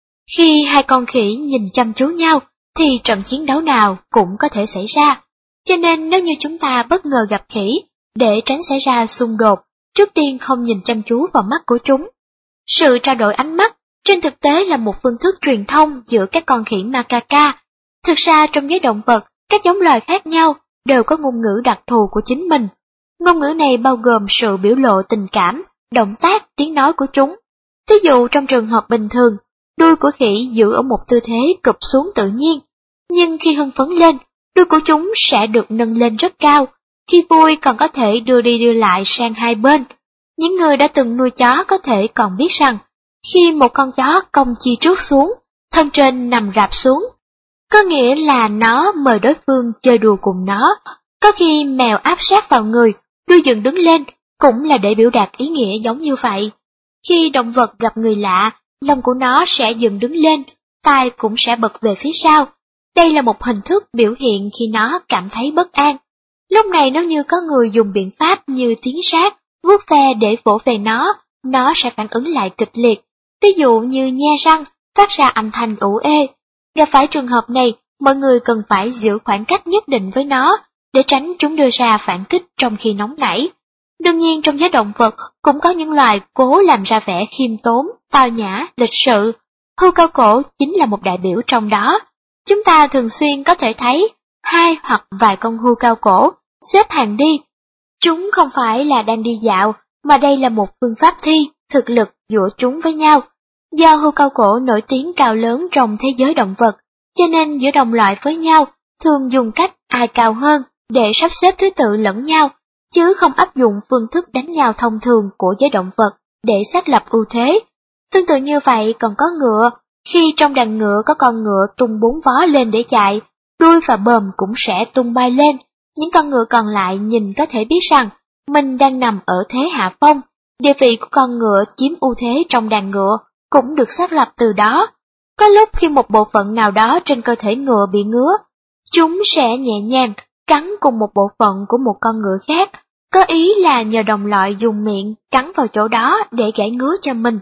Khi hai con khỉ nhìn chăm chú nhau, thì trận chiến đấu nào cũng có thể xảy ra. Cho nên nếu như chúng ta bất ngờ gặp khỉ, để tránh xảy ra xung đột, trước tiên không nhìn chăm chú vào mắt của chúng. Sự trao đổi ánh mắt trên thực tế là một phương thức truyền thông giữa các con khỉ macaca. Thực ra trong giới động vật, các giống loài khác nhau đều có ngôn ngữ đặc thù của chính mình. Ngôn ngữ này bao gồm sự biểu lộ tình cảm, động tác, tiếng nói của chúng. Ví dụ trong trường hợp bình thường, đuôi của khỉ giữ ở một tư thế cụp xuống tự nhiên, nhưng khi hưng phấn lên, đuôi của chúng sẽ được nâng lên rất cao, khi vui còn có thể đưa đi đưa lại sang hai bên. Những người đã từng nuôi chó có thể còn biết rằng, khi một con chó cong chi trước xuống, thân trên nằm rạp xuống, có nghĩa là nó mời đối phương chơi đùa cùng nó. Có khi mèo áp sát vào người, đuôi dựng đứng lên, cũng là để biểu đạt ý nghĩa giống như vậy. Khi động vật gặp người lạ, lông của nó sẽ dựng đứng lên, tai cũng sẽ bật về phía sau. Đây là một hình thức biểu hiện khi nó cảm thấy bất an. Lúc này nếu như có người dùng biện pháp như tiến sát, vuốt ve để vỗ về nó sẽ phản ứng lại kịch liệt. Ví dụ như nhe răng, phát ra âm thanh ủ ê. Gặp phải trường hợp này, mọi người cần phải giữ khoảng cách nhất định với nó, để tránh chúng đưa ra phản kích trong khi nóng nảy. Đương nhiên trong giới động vật cũng có những loài cố làm ra vẻ khiêm tốn, tao nhã, lịch sự. Hươu cao cổ chính là một đại biểu trong đó. Chúng ta thường xuyên có thể thấy hai hoặc vài con hươu cao cổ xếp hàng đi. Chúng không phải là đang đi dạo, mà đây là một phương pháp thi, thực lực giữa chúng với nhau. Do hươu cao cổ nổi tiếng cao lớn trong thế giới động vật, cho nên giữa đồng loại với nhau thường dùng cách ai cao hơn để sắp xếp thứ tự lẫn nhau, chứ không áp dụng phương thức đánh nhau thông thường của giới động vật để xác lập ưu thế. Tương tự như vậy còn có ngựa, khi trong đàn ngựa có con ngựa tung bốn vó lên để chạy, đuôi và bờm cũng sẽ tung bay lên. Những con ngựa còn lại nhìn có thể biết rằng mình đang nằm ở thế hạ phong, địa vị của con ngựa chiếm ưu thế trong đàn ngựa cũng được xác lập từ đó. Có lúc khi một bộ phận nào đó trên cơ thể ngựa bị ngứa, chúng sẽ nhẹ nhàng cắn cùng một bộ phận của một con ngựa khác, có ý là nhờ đồng loại dùng miệng cắn vào chỗ đó để gãi ngứa cho mình.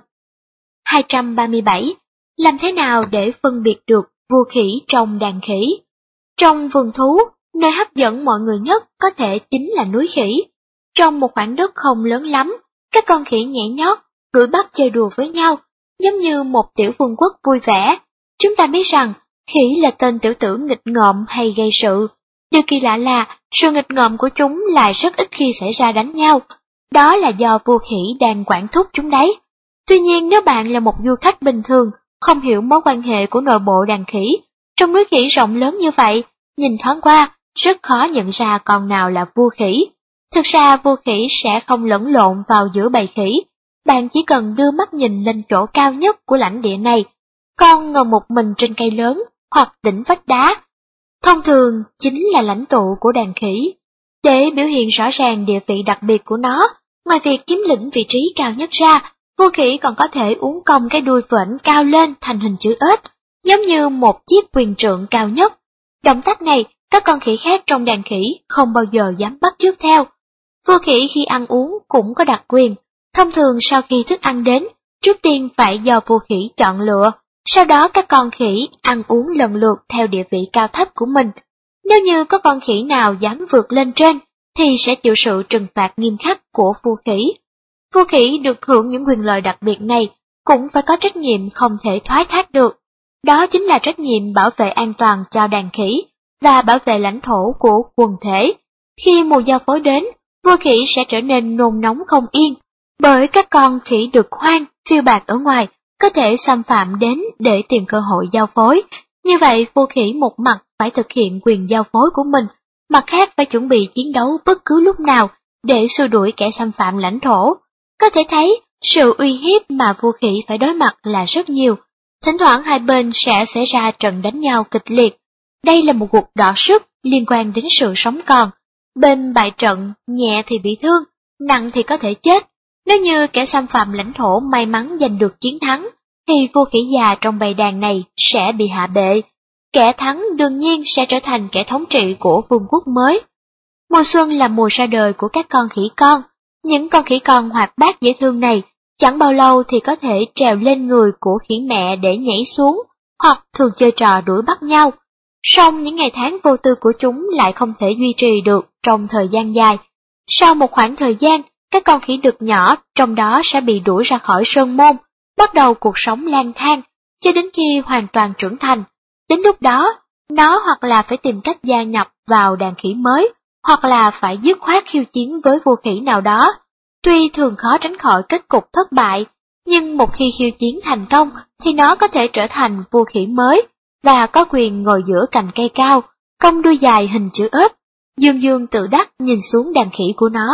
237. Làm thế nào để phân biệt được vua khỉ trong đàn khỉ? Trong vườn thú, nơi hấp dẫn mọi người nhất có thể chính là núi khỉ. Trong một khoảng đất không lớn lắm, các con khỉ nhảy nhót, đuổi bắt chơi đùa với nhau, giống như một tiểu vương quốc vui vẻ. Chúng ta biết rằng, khỉ là tên tiểu tử nghịch ngợm hay gây sự. Điều kỳ lạ là, sự nghịch ngợm của chúng lại rất ít khi xảy ra đánh nhau. Đó là do vua khỉ đang quản thúc chúng đấy. Tuy nhiên nếu bạn là một du khách bình thường, không hiểu mối quan hệ của nội bộ đàn khỉ, trong núi khỉ rộng lớn như vậy, nhìn thoáng qua, rất khó nhận ra con nào là vua khỉ. Thực ra vua khỉ sẽ không lẫn lộn vào giữa bầy khỉ, bạn chỉ cần đưa mắt nhìn lên chỗ cao nhất của lãnh địa này, con ngồi một mình trên cây lớn hoặc đỉnh vách đá. Thông thường chính là lãnh tụ của đàn khỉ. Để biểu hiện rõ ràng địa vị đặc biệt của nó, ngoài việc chiếm lĩnh vị trí cao nhất ra, vua khỉ còn có thể uốn cong cái đuôi vểnh cao lên thành hình chữ ếch, giống như một chiếc quyền trượng cao nhất. Động tác này, các con khỉ khác trong đàn khỉ không bao giờ dám bắt chước theo. Vua khỉ khi ăn uống cũng có đặc quyền. Thông thường sau khi thức ăn đến, trước tiên phải do vua khỉ chọn lựa, sau đó các con khỉ ăn uống lần lượt theo địa vị cao thấp của mình. Nếu như có con khỉ nào dám vượt lên trên, thì sẽ chịu sự trừng phạt nghiêm khắc của vua khỉ. Vua khỉ được hưởng những quyền lợi đặc biệt này, cũng phải có trách nhiệm không thể thoái thác được. Đó chính là trách nhiệm bảo vệ an toàn cho đàn khỉ, và bảo vệ lãnh thổ của quần thể. Khi mùa giao phối đến, vua khỉ sẽ trở nên nôn nóng không yên, bởi các con khỉ được hoang, phiêu bạt ở ngoài, có thể xâm phạm đến để tìm cơ hội giao phối. Như vậy, vua khỉ một mặt phải thực hiện quyền giao phối của mình, mặt khác phải chuẩn bị chiến đấu bất cứ lúc nào để xua đuổi kẻ xâm phạm lãnh thổ. Có thể thấy, sự uy hiếp mà vua khỉ phải đối mặt là rất nhiều. Thỉnh thoảng hai bên sẽ xảy ra trận đánh nhau kịch liệt. Đây là một cuộc đọ sức liên quan đến sự sống còn. Bên bại trận, nhẹ thì bị thương, nặng thì có thể chết. Nếu như kẻ xâm phạm lãnh thổ may mắn giành được chiến thắng, thì vua khỉ già trong bầy đàn này sẽ bị hạ bệ. Kẻ thắng đương nhiên sẽ trở thành kẻ thống trị của vương quốc mới. Mùa xuân là mùa ra đời của các con khỉ con. Những con khỉ con hoạt bát dễ thương này chẳng bao lâu thì có thể trèo lên người của khỉ mẹ để nhảy xuống, hoặc thường chơi trò đuổi bắt nhau. Song những ngày tháng vô tư của chúng lại không thể duy trì được trong thời gian dài. Sau một khoảng thời gian, các con khỉ đực nhỏ trong đó sẽ bị đuổi ra khỏi sơn môn, bắt đầu cuộc sống lang thang, cho đến khi hoàn toàn trưởng thành. Đến lúc đó, nó hoặc là phải tìm cách gia nhập vào đàn khỉ mới, hoặc là phải dứt khoát khiêu chiến với vua khỉ nào đó. Tuy thường khó tránh khỏi kết cục thất bại, nhưng một khi khiêu chiến thành công thì nó có thể trở thành vua khỉ mới, và có quyền ngồi giữa cành cây cao, cong đuôi dài hình chữ ếch, dương dương tự đắc nhìn xuống đàn khỉ của nó.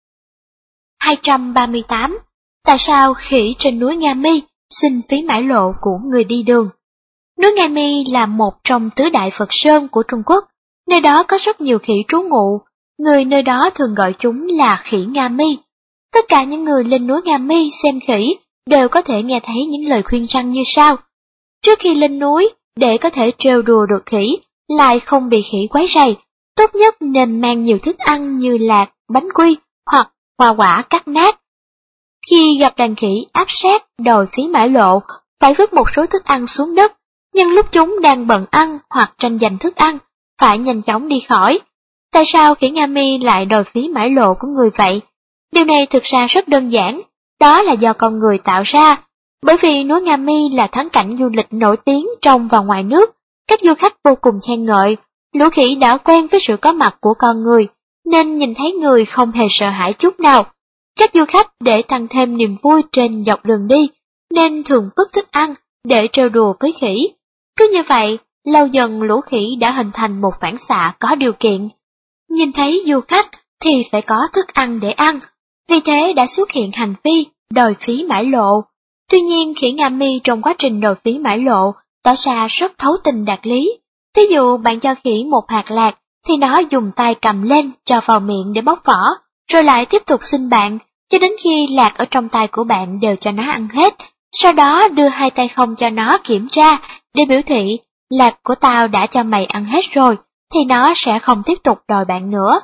238. Tại sao khỉ trên núi Nga Mi xin phí mãi lộ của người đi đường? Núi Nga Mi là một trong tứ đại Phật Sơn của Trung Quốc, nơi đó có rất nhiều khỉ trú ngụ, người nơi đó thường gọi chúng là khỉ Nga Mi. Tất cả những người lên núi Nga Mi xem khỉ đều có thể nghe thấy những lời khuyên răn như sau. Trước khi lên núi, để có thể trêu đùa được khỉ, lại không bị khỉ quấy rầy, tốt nhất nên mang nhiều thức ăn như lạc, bánh quy hoặc hoa quả cắt nát. Khi gặp đàn khỉ áp sát đòi phí mãi lộ, phải vứt một số thức ăn xuống đất, nhưng lúc chúng đang bận ăn hoặc tranh giành thức ăn, phải nhanh chóng đi khỏi. Tại sao khỉ Nga Mi lại đòi phí mãi lộ của người vậy? Điều này thực ra rất đơn giản, đó là do con người tạo ra. Bởi vì núi Nga Mi là thắng cảnh du lịch nổi tiếng trong và ngoài nước, các du khách vô cùng khen ngợi, lũ khỉ đã quen với sự có mặt của con người, nên nhìn thấy người không hề sợ hãi chút nào. Các du khách để tăng thêm niềm vui trên dọc đường đi, nên thường vứt thức ăn để trêu đùa với khỉ. Cứ như vậy, lâu dần lũ khỉ đã hình thành một phản xạ có điều kiện. Nhìn thấy du khách thì phải có thức ăn để ăn, vì thế đã xuất hiện hành vi đòi phí mãi lộ. Tuy nhiên khỉ Nga Mi trong quá trình đòi phí mãi lộ tỏ ra rất thấu tình đạt lý. Ví dụ bạn cho khỉ một hạt lạc, thì nó dùng tay cầm lên cho vào miệng để bóc vỏ, rồi lại tiếp tục xin bạn, cho đến khi lạc ở trong tay của bạn đều cho nó ăn hết. Sau đó đưa hai tay không cho nó kiểm tra, để biểu thị, lạc của tao đã cho mày ăn hết rồi, thì nó sẽ không tiếp tục đòi bạn nữa.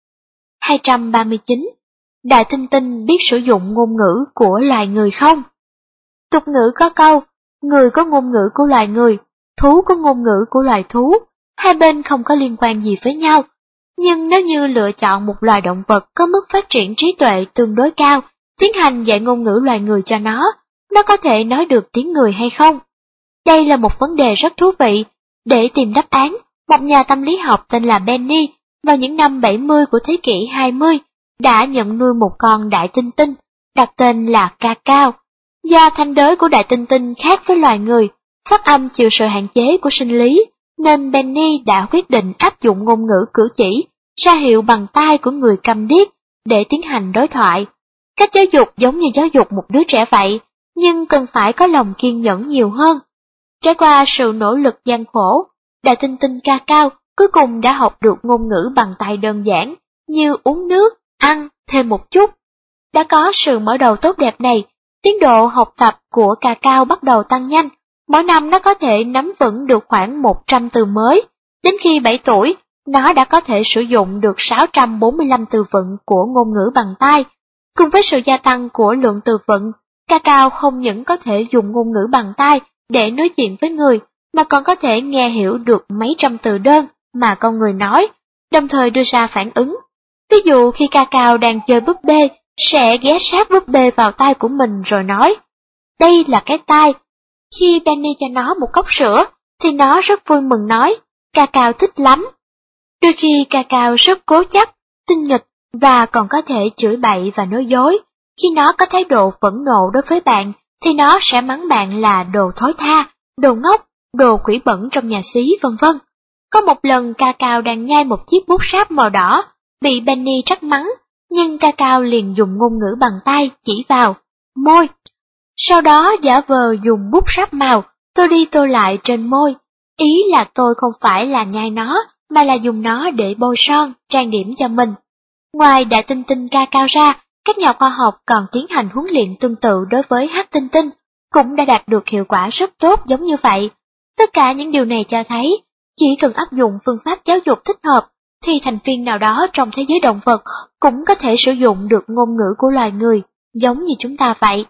239. Đại tinh tinh biết sử dụng ngôn ngữ của loài người không? Tục ngữ có câu, người có ngôn ngữ của loài người, thú có ngôn ngữ của loài thú, hai bên không có liên quan gì với nhau. Nhưng nếu như lựa chọn một loài động vật có mức phát triển trí tuệ tương đối cao, tiến hành dạy ngôn ngữ loài người cho nó có thể nói được tiếng người hay không? Đây là một vấn đề rất thú vị. Để tìm đáp án, một nhà tâm lý học tên là Benny vào những năm 70 của thế kỷ 20 đã nhận nuôi một con đại tinh tinh, đặt tên là Cacao. Do thanh đới của đại tinh tinh khác với loài người, phát âm chịu sự hạn chế của sinh lý, nên Benny đã quyết định áp dụng ngôn ngữ cử chỉ, ra hiệu bằng tay của người câm điếc để tiến hành đối thoại. Cách giáo dục giống như giáo dục một đứa trẻ vậy, nhưng cần phải có lòng kiên nhẫn nhiều hơn. Trải qua sự nỗ lực gian khổ, đại tinh tinh Cacao cuối cùng đã học được ngôn ngữ bằng tay đơn giản như uống nước, ăn, thêm một chút. Đã có sự mở đầu tốt đẹp này, tiến độ học tập của Cacao bắt đầu tăng nhanh. Mỗi năm nó có thể nắm vững được khoảng 100 từ mới. Đến khi 7 tuổi, nó đã có thể sử dụng được 645 từ vựng của ngôn ngữ bằng tay. Cùng với sự gia tăng của lượng từ vựng, Cacao không những có thể dùng ngôn ngữ bằng tay để nói chuyện với người, mà còn có thể nghe hiểu được mấy trăm từ đơn mà con người nói, đồng thời đưa ra phản ứng. Ví dụ khi Cacao đang chơi búp bê, sẽ ghé sát búp bê vào tai của mình rồi nói, đây là cái tai. Khi Benny cho nó một cốc sữa, thì nó rất vui mừng nói, Cacao thích lắm. Đôi khi Cacao rất cố chấp, tinh nghịch và còn có thể chửi bậy và nói dối. Khi nó có thái độ phẫn nộ đối với bạn, thì nó sẽ mắng bạn là đồ thối tha, đồ ngốc, đồ quỷ bẩn trong nhà xí, vân vân. Có một lần Cacao đang nhai một chiếc bút sáp màu đỏ, bị Benny trách mắng, nhưng Cacao liền dùng ngôn ngữ bằng tay chỉ vào môi. Sau đó giả vờ dùng bút sáp màu, tô đi tô lại trên môi. Ý là tôi không phải là nhai nó, mà là dùng nó để bôi son, trang điểm cho mình. Ngoài đại tinh tinh Cacao ra, các nhà khoa học còn tiến hành huấn luyện tương tự đối với hắc tinh tinh, cũng đã đạt được hiệu quả rất tốt giống như vậy. Tất cả những điều này cho thấy, chỉ cần áp dụng phương pháp giáo dục thích hợp, thì thành viên nào đó trong thế giới động vật cũng có thể sử dụng được ngôn ngữ của loài người, giống như chúng ta vậy.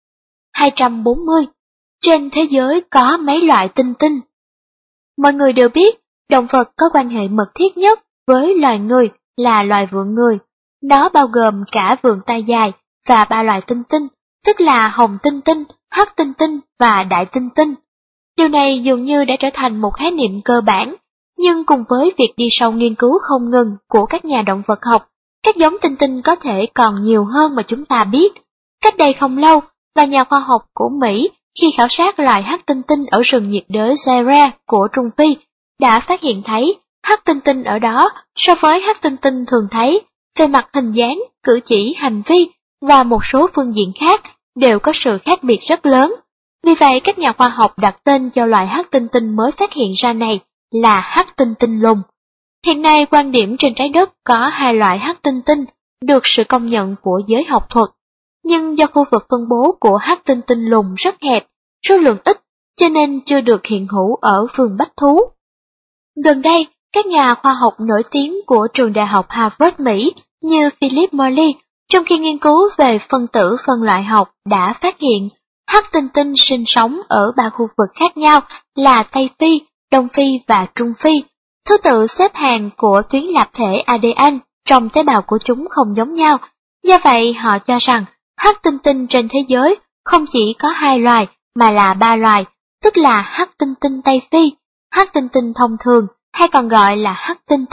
240. Trên thế giới có mấy loại tinh tinh? Mọi người đều biết, động vật có quan hệ mật thiết nhất với loài người là loài vượn người. Nó bao gồm cả vượn tai dài và 3 loài tinh tinh, tức là hồng tinh tinh, hắc tinh tinh và đại tinh tinh. Điều này dường như đã trở thành một khái niệm cơ bản, nhưng cùng với việc đi sâu nghiên cứu không ngừng của các nhà động vật học, các giống tinh tinh có thể còn nhiều hơn mà chúng ta biết. Cách đây không lâu, và nhà khoa học của Mỹ khi khảo sát loài hắc tinh tinh ở rừng nhiệt đới Sierra của Trung Phi đã phát hiện thấy hắc tinh tinh ở đó so với hắc tinh tinh thường thấy về mặt hình dáng, cử chỉ, hành vi và một số phương diện khác đều có sự khác biệt rất lớn. Vì vậy các nhà khoa học đặt tên cho loài hắc tinh tinh mới phát hiện ra này là hắc tinh tinh lùn. Hiện nay quan điểm trên trái đất có 2 loại hắc tinh tinh được sự công nhận của giới học thuật. Nhưng do khu vực phân bố của hắc tinh tinh lùn rất hẹp, số lượng ít, cho nên chưa được hiện hữu ở vườn bách thú. Gần đây, các nhà khoa học nổi tiếng của trường đại học Harvard Mỹ như Philip Morley, trong khi nghiên cứu về phân tử phân loại học đã phát hiện hắc tinh tinh sinh sống ở 3 khu vực khác nhau là Tây Phi, Đông Phi và Trung Phi. Thứ tự xếp hàng của tuyến lập thể ADN trong tế bào của chúng không giống nhau. Do vậy họ cho rằng hắc tinh tinh trên thế giới không chỉ có 2 loài mà là 3 loài, tức là hắc tinh tinh Tây Phi, hắc tinh tinh thông thường hay còn gọi là hắc tinh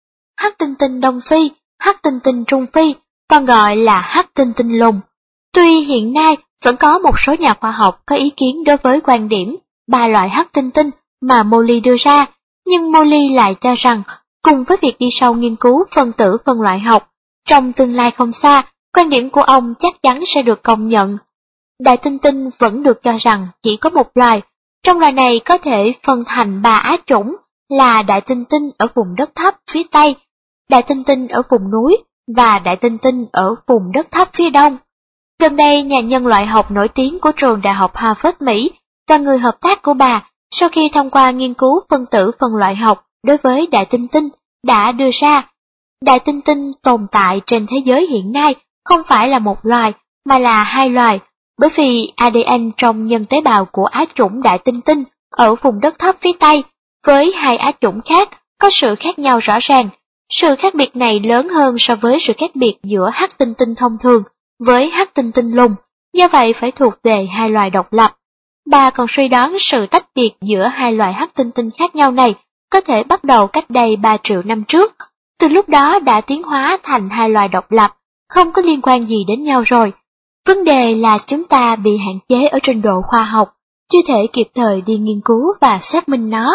tinh Đông Phi, hắc tinh tinh Trung Phi, còn gọi là hắc tinh tinh lùn. Tuy hiện nay vẫn có một số nhà khoa học có ý kiến đối với quan điểm 3 loại hắc tinh tinh mà Morley đưa ra, nhưng Morley lại cho rằng cùng với việc đi sâu nghiên cứu phân tử phân loại học, trong tương lai không xa, quan điểm của ông chắc chắn sẽ được công nhận. Đại tinh tinh vẫn được cho rằng chỉ có một loài, trong loài này có thể phân thành 3 á chủng là đại tinh tinh ở vùng đất thấp phía Tây, đại tinh tinh ở vùng núi và đại tinh tinh ở vùng đất thấp phía Đông. Gần đây, nhà nhân loại học nổi tiếng của trường đại học Harvard Mỹ và người hợp tác của bà, sau khi thông qua nghiên cứu phân tử phân loại học đối với đại tinh tinh đã đưa ra. Đại tinh tinh tồn tại trên thế giới hiện nay không phải là một loài mà là hai loài, bởi vì ADN trong nhân tế bào của á chủng đại tinh tinh ở vùng đất thấp phía Tây với hai á chủng khác có sự khác nhau rõ ràng. Sự khác biệt này lớn hơn so với sự khác biệt giữa hắc tinh tinh thông thường với hắc tinh tinh lùn, do vậy phải thuộc về hai loài độc lập. Bà còn suy đoán sự tách biệt giữa hai loài hắc tinh tinh khác nhau này có thể bắt đầu cách đây 3 triệu năm trước. Từ lúc đó đã tiến hóa thành hai loài độc lập, không có liên quan gì đến nhau rồi. Vấn đề là chúng ta bị hạn chế ở trình độ khoa học, chưa thể kịp thời đi nghiên cứu và xác minh nó.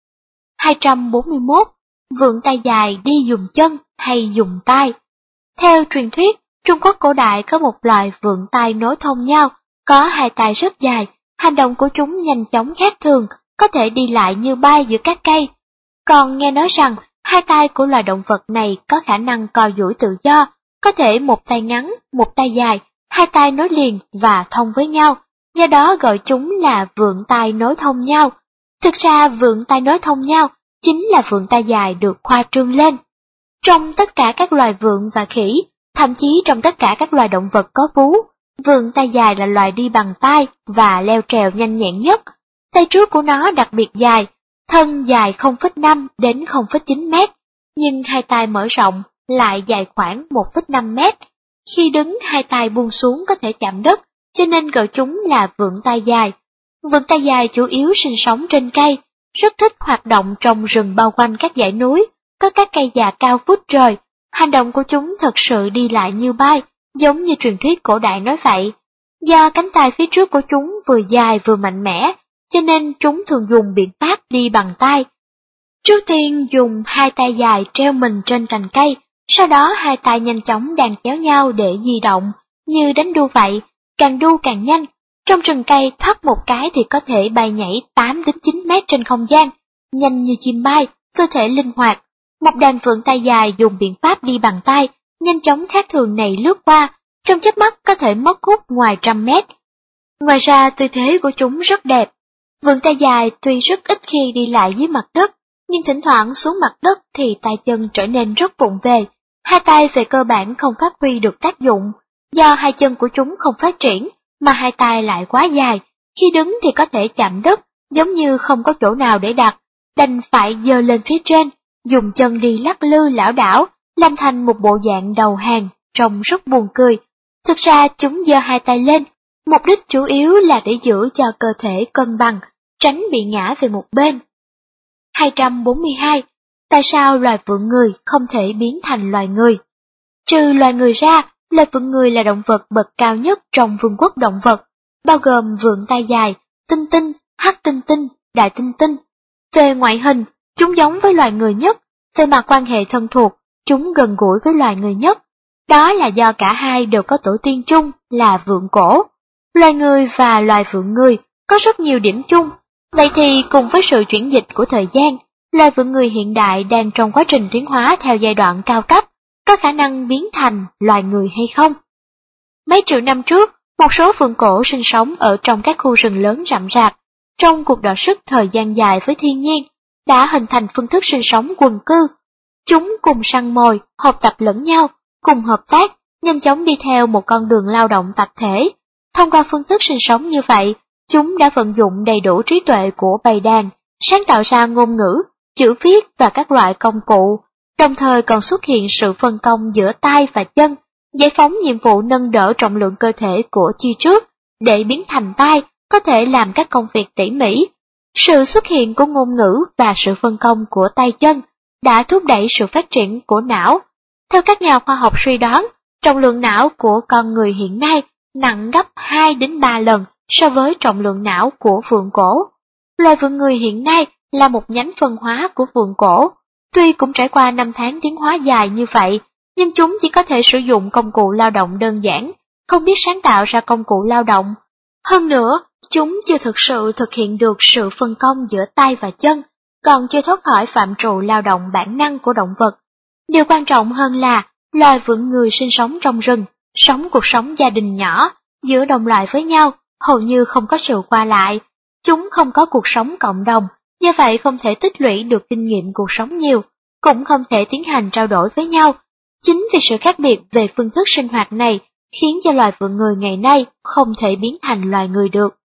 241. Vượn tay dài đi dùng chân hay dùng tay? Theo truyền thuyết, Trung Quốc cổ đại có một loài vượn tay nối thông nhau, có hai tay rất dài, hành động của chúng nhanh chóng khác thường, có thể đi lại như bay giữa các cây. Còn nghe nói rằng, hai tay của loài động vật này có khả năng co duỗi tự do, có thể một tay ngắn, một tay dài, hai tay nối liền và thông với nhau, do đó gọi chúng là vượn tay nối thông nhau. Thực ra vượn tay nối thông nhau chính là vượn tay dài được khoa trương lên. Trong tất cả các loài vượn và khỉ, thậm chí trong tất cả các loài động vật có vú, vượn tay dài là loài đi bằng tay và leo trèo nhanh nhẹn nhất. Tay trước của nó đặc biệt dài, thân dài 0,5 đến 0,9 mét, nhưng hai tay mở rộng lại dài khoảng 1,5 mét. Khi đứng hai tay buông xuống có thể chạm đất, cho nên gọi chúng là vượn tay dài. Vượn tay dài chủ yếu sinh sống trên cây, rất thích hoạt động trong rừng bao quanh các dãy núi, có các cây già cao vút trời. Hành động của chúng thật sự đi lại như bay, giống như truyền thuyết cổ đại nói vậy. Do cánh tay phía trước của chúng vừa dài vừa mạnh mẽ, cho nên chúng thường dùng biện pháp đi bằng tay. Trước tiên dùng hai tay dài treo mình trên cành cây, sau đó hai tay nhanh chóng đan chéo nhau để di động, như đánh đu vậy, càng đu càng nhanh. Trong rừng cây thoát một cái thì có thể bay nhảy 8 đến 9 mét trên không gian, nhanh như chim bay, cơ thể linh hoạt. Một đàn vượn tay dài dùng biện pháp đi bằng tay, nhanh chóng khác thường này lướt qua, trong chớp mắt có thể mất hút ngoài 100 mét. Ngoài ra tư thế của chúng rất đẹp. Vượn tay dài tuy rất ít khi đi lại dưới mặt đất, nhưng thỉnh thoảng xuống mặt đất thì tay chân trở nên rất vụng về. Hai tay về cơ bản không phát huy được tác dụng, do hai chân của chúng không phát triển, mà hai tay lại quá dài, khi đứng thì có thể chạm đất, giống như không có chỗ nào để đặt, đành phải giơ lên phía trên, dùng chân đi lắc lư lảo đảo, làm thành một bộ dạng đầu hàng, trông rất buồn cười. Thực ra chúng giơ hai tay lên, mục đích chủ yếu là để giữ cho cơ thể cân bằng, tránh bị ngã về một bên. 242. Tại sao loài vượn người không thể biến thành loài người? Trừ loài người ra, loài vượn người là động vật bậc cao nhất trong vương quốc động vật, bao gồm vượn tay dài, tinh tinh, hắc tinh tinh, đại tinh tinh. Về ngoại hình, chúng giống với loài người nhất, về mặt quan hệ thân thuộc, chúng gần gũi với loài người nhất. Đó là do cả hai đều có tổ tiên chung là vượn cổ. Loài người và loài vượn người có rất nhiều điểm chung. Vậy thì cùng với sự chuyển dịch của thời gian, loài vượn người hiện đại đang trong quá trình tiến hóa theo giai đoạn cao cấp, có khả năng biến thành loài người hay không? Mấy triệu năm trước, một số vượn cổ sinh sống ở trong các khu rừng lớn rậm rạp. Trong cuộc đọ sức thời gian dài với thiên nhiên, đã hình thành phương thức sinh sống quần cư. Chúng cùng săn mồi, học tập lẫn nhau, cùng hợp tác, nhanh chóng đi theo một con đường lao động tập thể. Thông qua phương thức sinh sống như vậy, chúng đã vận dụng đầy đủ trí tuệ của bầy đàn, sáng tạo ra ngôn ngữ, chữ viết và các loại công cụ, đồng thời còn xuất hiện sự phân công giữa tay và chân, giải phóng nhiệm vụ nâng đỡ trọng lượng cơ thể của chi trước, để biến thành tay, có thể làm các công việc tỉ mỉ. Sự xuất hiện của ngôn ngữ và sự phân công của tay chân đã thúc đẩy sự phát triển của não. Theo các nhà khoa học suy đoán, trọng lượng não của con người hiện nay nặng gấp 2 đến 3 lần so với trọng lượng não của vượn cổ. Loài vượn người hiện nay là một nhánh phân hóa của vượn cổ. Tuy cũng trải qua 5 tháng tiến hóa dài như vậy, nhưng chúng chỉ có thể sử dụng công cụ lao động đơn giản, không biết sáng tạo ra công cụ lao động. Hơn nữa, chúng chưa thực sự thực hiện được sự phân công giữa tay và chân, còn chưa thoát khỏi phạm trù lao động bản năng của động vật. Điều quan trọng hơn là, loài vượn người sinh sống trong rừng, sống cuộc sống gia đình nhỏ, giữa đồng loại với nhau, hầu như không có sự qua lại. Chúng không có cuộc sống cộng đồng, do vậy không thể tích lũy được kinh nghiệm cuộc sống nhiều, cũng không thể tiến hành trao đổi với nhau. Chính vì sự khác biệt về phương thức sinh hoạt này khiến cho loài vượn người ngày nay không thể biến thành loài người được.